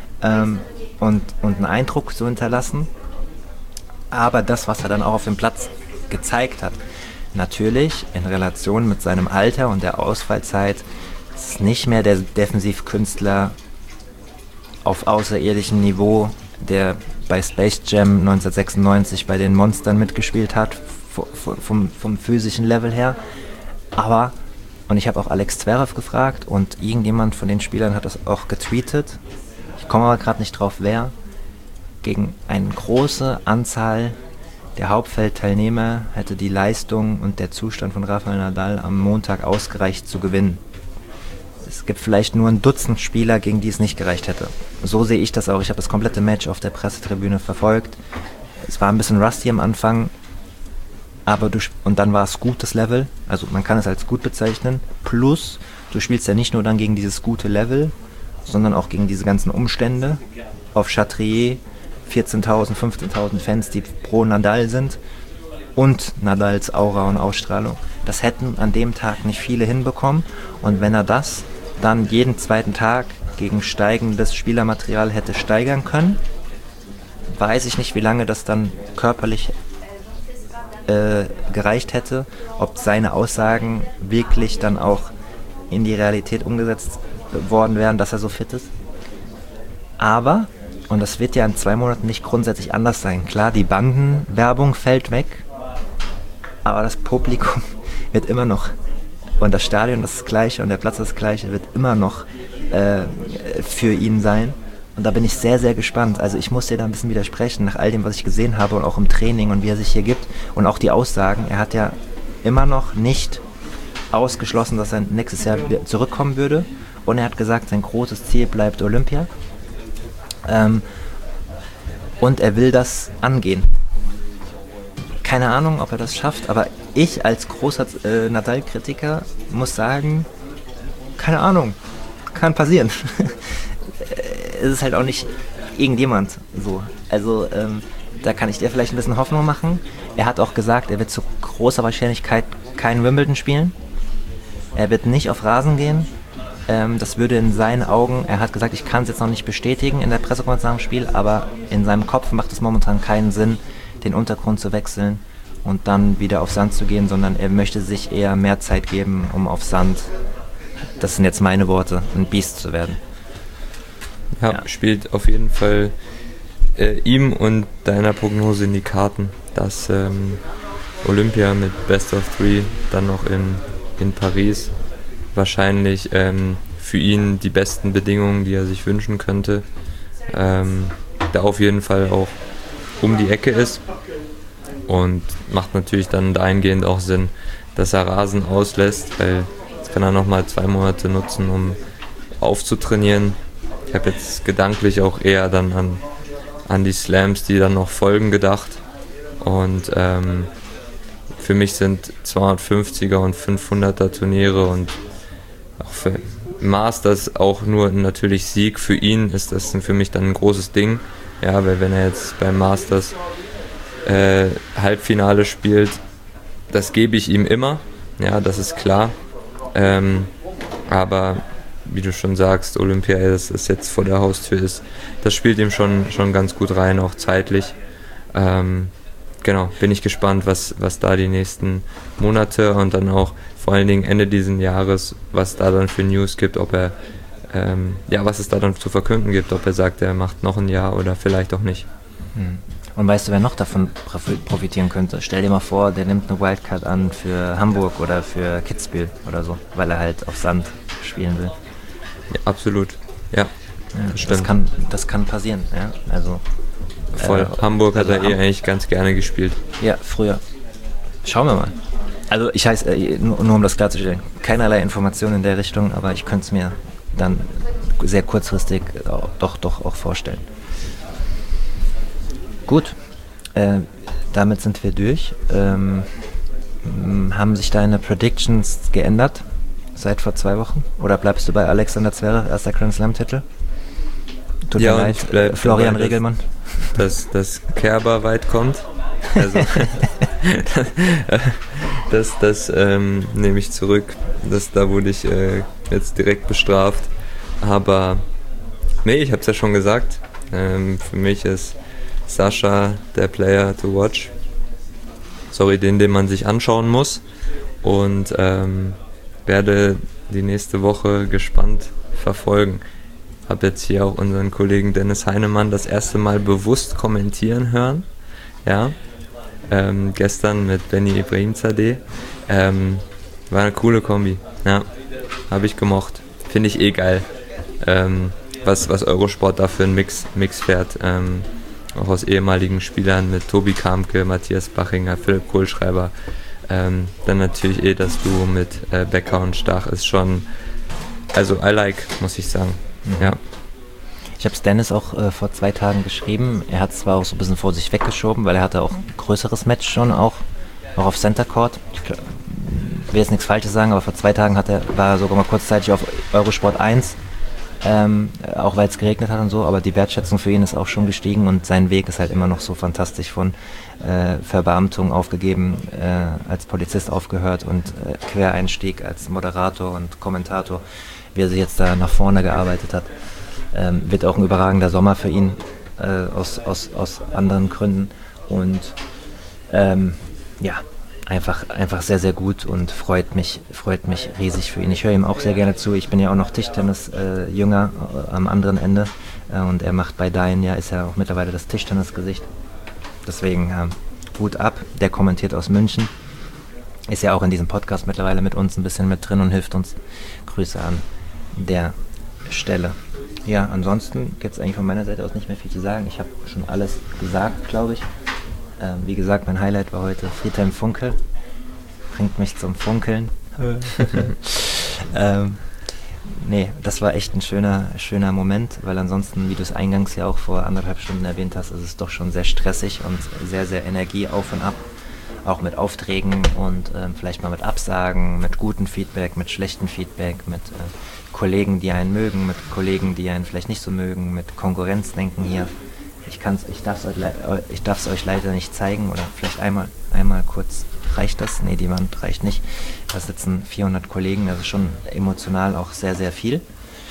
und einen Eindruck zu hinterlassen. Aber das, was er dann auch auf dem Platz gezeigt hat, natürlich in Relation mit seinem Alter und der Ausfallzeit, ist nicht mehr der Defensivkünstler auf außerirdischem Niveau, der bei Space Jam 1996 bei den Monstern mitgespielt hat, vom physischen Level her. Aber, und ich habe auch Alex Zverev gefragt und irgendjemand von den Spielern hat das auch getweetet, ich komme aber gerade nicht drauf, wer, gegen eine große Anzahl der Hauptfeldteilnehmer hätte die Leistung und der Zustand von Rafael Nadal am Montag ausgereicht zu gewinnen. Es gibt vielleicht nur ein Dutzend Spieler, gegen die es nicht gereicht hätte. So sehe ich das auch. Ich habe das komplette Match auf der Pressetribüne verfolgt. Es war ein bisschen rusty am Anfang, aber und dann war es gutes Level. Also man kann es als gut bezeichnen. Plus, du spielst ja nicht nur dann gegen dieses gute Level, sondern auch gegen diese ganzen Umstände. Auf Chatrier 14.000, 15.000 Fans, die pro Nadal sind. Und Nadals Aura und Ausstrahlung. Das hätten an dem Tag nicht viele hinbekommen. Und wenn er das dann jeden zweiten Tag gegen steigendes Spielermaterial hätte steigern können, weiß ich nicht, wie lange das dann körperlich gereicht hätte, ob seine Aussagen wirklich dann auch in die Realität umgesetzt worden wären, dass er so fit ist. Aber, und das wird ja in 2 Monaten nicht grundsätzlich anders sein, klar, die Bandenwerbung fällt weg, aber das Publikum wird immer noch, und das Stadion das gleiche und der Platz das gleiche, wird immer noch für ihn sein. Und da bin ich sehr, sehr gespannt. Also ich muss dir da ein bisschen widersprechen, nach all dem, was ich gesehen habe und auch im Training und wie er sich hier gibt und auch die Aussagen. Er hat ja immer noch nicht ausgeschlossen, dass er nächstes Jahr wieder zurückkommen würde. Und er hat gesagt, sein großes Ziel bleibt Olympia. Und er will das angehen. Keine Ahnung, ob er das schafft, aber ich als großer Nadal-Kritiker muss sagen, keine Ahnung, kann passieren. Es ist halt auch nicht irgendjemand so. Also da kann ich dir vielleicht ein bisschen Hoffnung machen. Er hat auch gesagt, er wird zu großer Wahrscheinlichkeit kein Wimbledon spielen. Er wird nicht auf Rasen gehen. Das würde in seinen Augen, er hat gesagt, ich kann es jetzt noch nicht bestätigen in der Pressekonferenz nach dem Spiel, aber in seinem Kopf macht es momentan keinen Sinn, den Untergrund zu wechseln und dann wieder auf Sand zu gehen, sondern er möchte sich eher mehr Zeit geben, um auf Sand, das sind jetzt meine Worte, ein Biest zu werden. Ja, spielt auf jeden Fall ihm und deiner Prognose in die Karten, dass Olympia mit Best of Three dann noch in Paris wahrscheinlich für ihn die besten Bedingungen, die er sich wünschen könnte, da auf jeden Fall auch um die Ecke ist und macht natürlich dann dahingehend auch Sinn, dass er Rasen auslässt, weil jetzt kann er nochmal 2 Monate nutzen, um aufzutrainieren. Ich habe jetzt gedanklich auch eher dann an die Slams, die dann noch folgen, gedacht. Und für mich sind 250er und 500er Turniere und auch für Masters auch nur natürlich Sieg. Für ihn ist das für mich dann ein großes Ding. Ja, weil wenn er jetzt beim Masters Halbfinale spielt, das gebe ich ihm immer. Ja, das ist klar. Aber wie du schon sagst, Olympia, dass es jetzt vor der Haustür ist, das spielt ihm schon ganz gut rein, auch zeitlich. Genau, bin ich gespannt, was da die nächsten Monate und dann auch vor allen Dingen Ende dieses Jahres, was da dann für News gibt, ob er ja, was es da dann zu verkünden gibt, ob er sagt, er macht noch ein Jahr oder vielleicht auch nicht. Und weißt du, wer noch davon profitieren könnte? Stell dir mal vor, der nimmt eine Wildcard an für Hamburg oder für Kitzbühel oder so, weil er halt auf Sand spielen will. Ja, absolut, ja. Das kann passieren, ja. Also, voll. Hamburg hat er eigentlich ganz gerne gespielt. Ja, früher. Schauen wir mal. Also ich heiße, nur um das klarzustellen, keinerlei Informationen in der Richtung, aber ich könnte es mir dann sehr kurzfristig doch auch vorstellen. Gut, damit sind wir durch. Haben sich deine Predictions geändert seit vor 2 Wochen? Oder bleibst du bei Alexander Zverev, erster Grand Slam-Titel? Tut mir leid, Florian Regelmann. Dass Kerber weit kommt. Also, das nehme ich zurück. Da wurde ich jetzt direkt bestraft. Aber nee, ich habe es ja schon gesagt. Für mich ist Sascha der Player to watch. Sorry, den man sich anschauen muss. Und werde die nächste Woche gespannt verfolgen. Habe jetzt hier auch unseren Kollegen Dennis Heinemann das erste Mal bewusst kommentieren hören. Ja. Gestern mit Benny Ibrahimzadeh. War eine coole Kombi. Ja. Habe ich gemocht. Finde ich geil. Was Eurosport da für einen Mix fährt. Auch aus ehemaligen Spielern mit Tobi Kamke, Matthias Bachinger, Philipp Kohlschreiber. Dann natürlich das Duo mit Becker und Stach ist schon, also I like, muss ich sagen. Ja. Ich habe es Dennis auch vor 2 Tagen geschrieben. Er hat es zwar auch so ein bisschen vor sich weggeschoben, weil er hatte auch ein größeres Match schon, auch auf Center Court. Ich will jetzt nichts Falsches sagen, aber vor 2 Tagen war er sogar mal kurzzeitig auf Eurosport 1, auch weil es geregnet hat und so, aber die Wertschätzung für ihn ist auch schon gestiegen und sein Weg ist halt immer noch so fantastisch, von Verbeamtung aufgegeben, als Polizist aufgehört und Quereinstieg als Moderator und Kommentator, wie er sich jetzt da nach vorne gearbeitet hat. Wird auch ein überragender Sommer für ihn, aus anderen Gründen und ja, einfach sehr, sehr gut und freut mich riesig für ihn. Ich höre ihm auch sehr gerne zu. Ich bin ja auch noch Tischtennis-Jünger am anderen Ende und er macht bei Dein, ja, ist ja auch mittlerweile das Tischtennis-Gesicht. Deswegen Hut ab. Der kommentiert aus München. Ist ja auch in diesem Podcast mittlerweile mit uns ein bisschen mit drin und hilft uns. Grüße an der Stelle. Ja, ansonsten gibt es eigentlich von meiner Seite aus nicht mehr viel zu sagen. Ich habe schon alles gesagt, glaube ich. Wie gesagt, mein Highlight war heute Friedhelm Funkel. Bringt mich zum Funkeln. Nee, das war echt ein schöner Moment, weil ansonsten, wie du es eingangs ja auch vor 1,5 Stunden erwähnt hast, ist es doch schon sehr stressig und sehr, sehr Energie auf und ab. Auch mit Aufträgen und vielleicht mal mit Absagen, mit gutem Feedback, mit schlechtem Feedback, mit Kollegen, die einen mögen, mit Kollegen, die einen vielleicht nicht so mögen, mit Konkurrenzdenken hier. Ich darf es euch leider nicht zeigen oder vielleicht einmal kurz. Reicht das? Nee, die Wand reicht nicht. Da sitzen 400 Kollegen, das ist schon emotional auch sehr, sehr viel.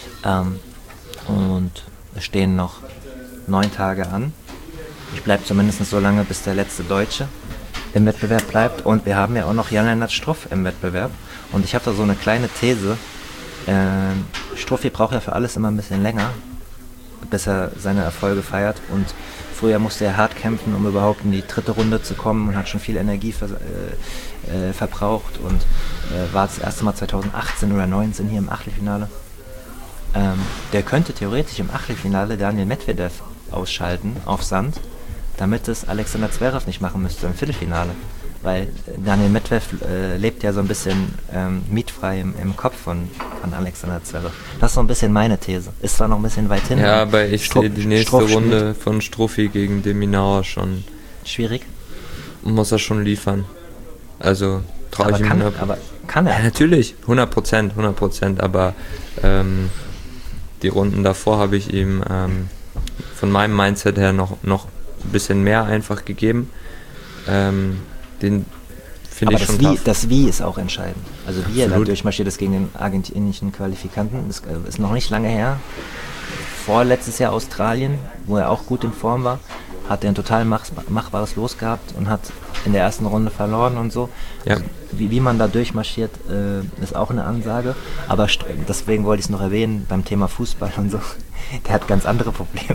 Und es stehen noch 9 Tage an. Ich bleibe zumindest so lange, bis der letzte Deutsche im Wettbewerb bleibt. Und wir haben ja auch noch Jan-Lennart Struff im Wettbewerb. Und ich habe da so eine kleine These. Struffi braucht ja für alles immer ein bisschen länger, bis er seine Erfolge feiert. Und früher musste er hart kämpfen, um überhaupt in die 3. Runde zu kommen und hat schon viel Energie verbraucht und war das erste Mal 2018 oder 2019 hier im Achtelfinale. Der könnte theoretisch im Achtelfinale Daniel Medvedev ausschalten auf Sand, damit es Alexander Zverev nicht machen müsste im Viertelfinale. Weil Daniel Medvedev lebt ja so ein bisschen mietfrei im Kopf von Alexander Zverev. Das ist so ein bisschen meine These. Ist zwar noch ein bisschen weit hin. Ja, aber ich sehe die nächste Runde von Struffi gegen Deminauer schon schwierig. Muss er schon liefern. Also traue ich ihm. Aber kann er? Ja, natürlich, 100%, aber die Runden davor habe ich ihm von meinem Mindset her noch ein bisschen mehr einfach gegeben. Den finde ich schon tough. Das Wie ist auch entscheidend. Also wie er da durchmarschiert ist gegen den argentinischen Qualifikanten, das ist noch nicht lange her. Vorletztes Jahr Australien, wo er auch gut in Form war, hat er ein total machbares Los gehabt und hat in der ersten Runde verloren und so. Ja. Wie man da durchmarschiert, ist auch eine Ansage. Aber deswegen wollte ich es noch erwähnen, beim Thema Fußball und so, der hat ganz andere Probleme.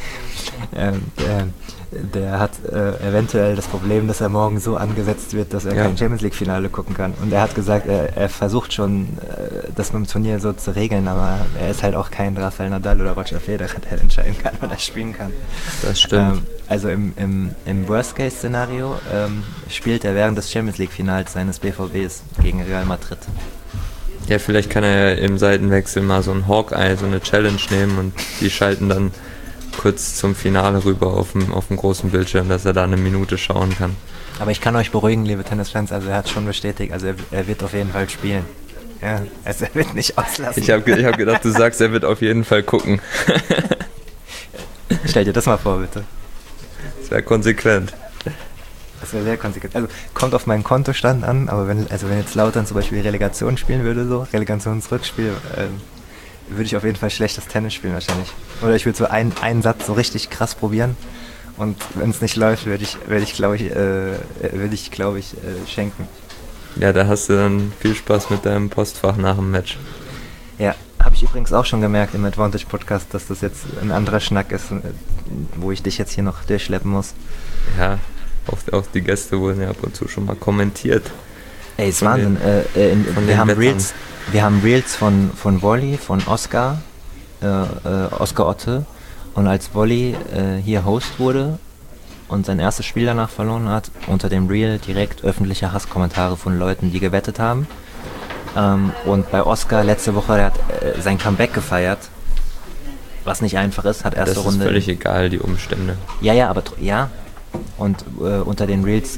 Der hat eventuell das Problem, dass er morgen so angesetzt wird, dass er kein Champions-League-Finale gucken kann. Und er hat gesagt, er versucht schon, das mit dem Turnier so zu regeln, aber er ist halt auch kein Rafael Nadal oder Roger Federer, der entscheiden kann, wann er spielen kann. Das stimmt. Also im Worst-Case-Szenario spielt er während des Champions-League-Finals seines BVBs gegen Real Madrid. Ja, vielleicht kann er im Seitenwechsel mal so ein Hawkeye, so eine Challenge nehmen und die schalten dann kurz zum Finale rüber auf dem großen Bildschirm, dass er da eine Minute schauen kann. Aber ich kann euch beruhigen, liebe Tennisfans, also er hat schon bestätigt, also er wird auf jeden Fall spielen. Ja, also er wird nicht auslassen. Ich hab gedacht, du sagst, er wird auf jeden Fall gucken. Stell dir das mal vor, bitte. Das wäre konsequent. Das wäre sehr konsequent. Also kommt auf meinen Kontostand an, aber wenn jetzt Lautern zum Beispiel Relegation spielen würde, so Relegationsrückspiel, würde ich auf jeden Fall schlechtes Tennis spielen wahrscheinlich. Oder ich würde so einen Satz so richtig krass probieren und wenn es nicht läuft, würde ich glaube ich schenken. Ja, da hast du dann viel Spaß mit deinem Postfach nach dem Match. Ja, habe ich übrigens auch schon gemerkt im Advantage Podcast, dass das jetzt ein anderer Schnack ist, wo ich dich jetzt hier noch durchschleppen muss. Ja, auch die Gäste wurden ja ab und zu schon mal kommentiert. Ey, ist Wahnsinn. Wir haben Reels von Wolli, von Oscar Otte, und als Wolli hier Host wurde und sein erstes Spiel danach verloren hat, unter dem Reel direkt öffentliche Hasskommentare von Leuten, die gewettet haben. Und bei Oscar letzte Woche, der hat sein Comeback gefeiert, was nicht einfach ist, hat erste Runde... Das ist völlig egal, die Umstände. Ja, aber und unter den Reels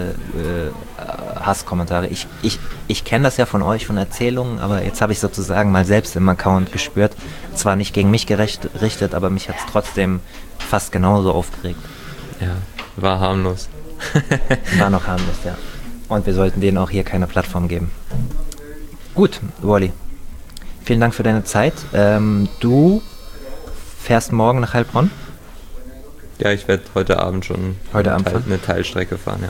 Hasskommentare. Ich kenne das ja von euch, von Erzählungen, aber jetzt habe ich sozusagen mal selbst im Account gespürt. Zwar nicht gegen mich gerichtet, aber mich hat es trotzdem fast genauso aufgeregt. Ja, war harmlos. War noch harmlos, ja. Und wir sollten denen auch hier keine Plattform geben. Gut, Wolli. Vielen Dank für deine Zeit. Du fährst morgen nach Heilbronn? Ja, ich werde heute Abend schon eine Teilstrecke fahren,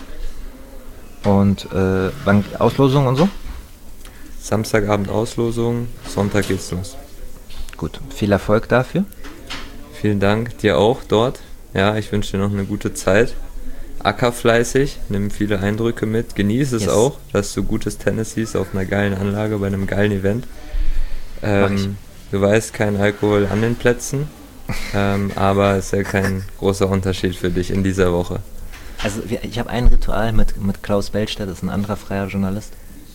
ja. Und wann Auslosung und so? Samstagabend Auslosung, Sonntag geht's los. Gut, viel Erfolg dafür. Vielen Dank, dir auch dort. Ja, ich wünsche dir noch eine gute Zeit. Acker fleißig, nimm viele Eindrücke mit, genieß es auch, dass du gutes Tennis siehst auf einer geilen Anlage bei einem geilen Event. Du weißt, kein Alkohol an den Plätzen, aber es ist ja kein großer Unterschied für dich in dieser Woche. Also ich habe ein Ritual mit Klaus Bellstedt, das ist ein anderer freier Journalist.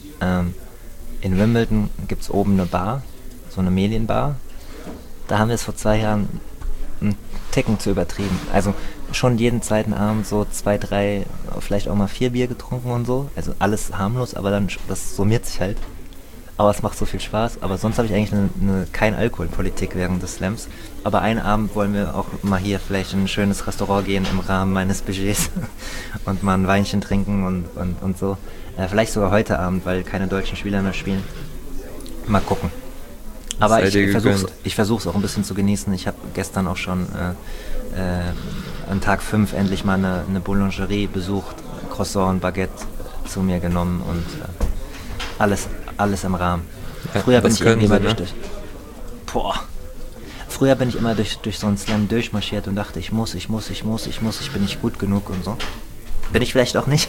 In Wimbledon gibt es oben eine Bar, so eine Medienbar. Da haben wir es vor 2 Jahren einen Ticken zu übertrieben. Also schon jeden zweiten Abend so 2, 3, vielleicht auch mal 4 Bier getrunken und so. Also alles harmlos, aber dann, das summiert sich halt. Aber es macht so viel Spaß. Aber sonst habe ich eigentlich keine Alkoholpolitik während des Slams. Aber einen Abend wollen wir auch mal hier vielleicht in ein schönes Restaurant gehen im Rahmen meines Budgets und mal ein Weinchen trinken und so. Vielleicht sogar heute Abend, weil keine deutschen Spieler mehr spielen. Mal gucken. Aber ich versuche es auch ein bisschen zu genießen. Ich habe gestern auch schon an Tag 5 endlich mal eine Boulangerie besucht, Croissant und Baguette zu mir genommen und alles im Rahmen. Ja, Früher bin ich immer Früher bin ich immer durch so einen Slam durchmarschiert und dachte, ich bin nicht gut genug und so. Bin ich vielleicht auch nicht,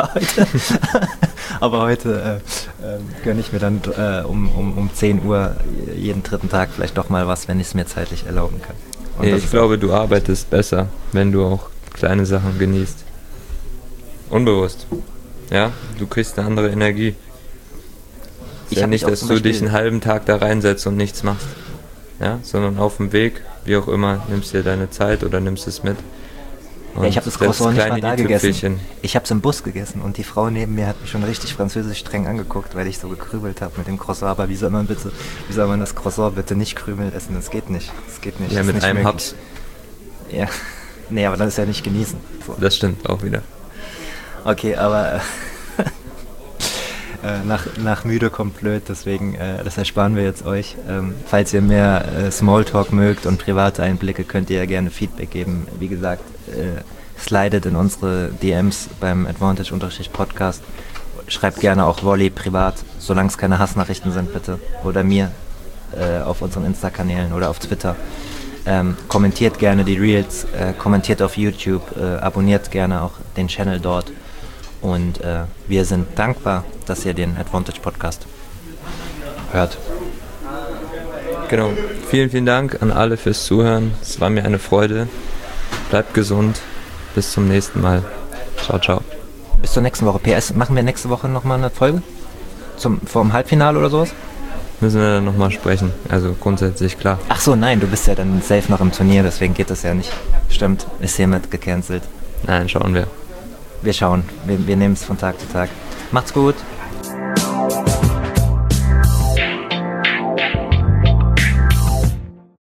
aber heute gönne ich mir dann um 10 Uhr jeden dritten Tag vielleicht doch mal was, wenn ich es mir zeitlich erlauben kann. Und ich glaube, du arbeitest besser, wenn du auch kleine Sachen genießt. Unbewusst. Ja, du kriegst eine andere Energie. Ist ja nicht, dass du dich einen halben Tag da reinsetzt und nichts machst. Ja, sondern auf dem Weg, wie auch immer, nimmst dir deine Zeit oder nimmst es mit. Ja, ich habe das Croissant nicht mal da gegessen. Ich habe es im Bus gegessen und die Frau neben mir hat mich schon richtig französisch streng angeguckt, weil ich so gekrümelt habe mit dem Croissant. Aber wie soll man das Croissant bitte nicht krümelt essen? Das geht nicht. Ja, mit nicht einem Haps. Ja, nee, aber dann ist ja nicht genießen. So. Das stimmt auch wieder. Okay, aber nach müde kommt blöd, deswegen das ersparen wir jetzt euch. Falls ihr mehr Smalltalk mögt und private Einblicke, könnt ihr ja gerne Feedback geben. Wie gesagt, slidet in unsere DMs beim Advantage-Podcast. Schreibt gerne auch Volley privat, solange es keine Hassnachrichten sind, bitte. Oder mir auf unseren Insta-Kanälen oder auf Twitter. Kommentiert gerne die Reels, kommentiert auf YouTube, abonniert gerne auch den Channel dort. Und wir sind dankbar, dass ihr den Advantage Podcast hört. Genau. Vielen, vielen Dank an alle fürs Zuhören. Es war mir eine Freude. Bleibt gesund. Bis zum nächsten Mal. Ciao, ciao. Bis zur nächsten Woche. PS, machen wir nächste Woche nochmal eine Folge? Vorm Halbfinale oder sowas? Müssen wir dann nochmal sprechen. Also grundsätzlich klar. Ach so, nein, du bist ja dann safe noch im Turnier, deswegen geht das ja nicht. Stimmt, ist hiermit gecancelt. Nein, schauen wir. Wir schauen. Wir nehmen es von Tag zu Tag. Macht's gut.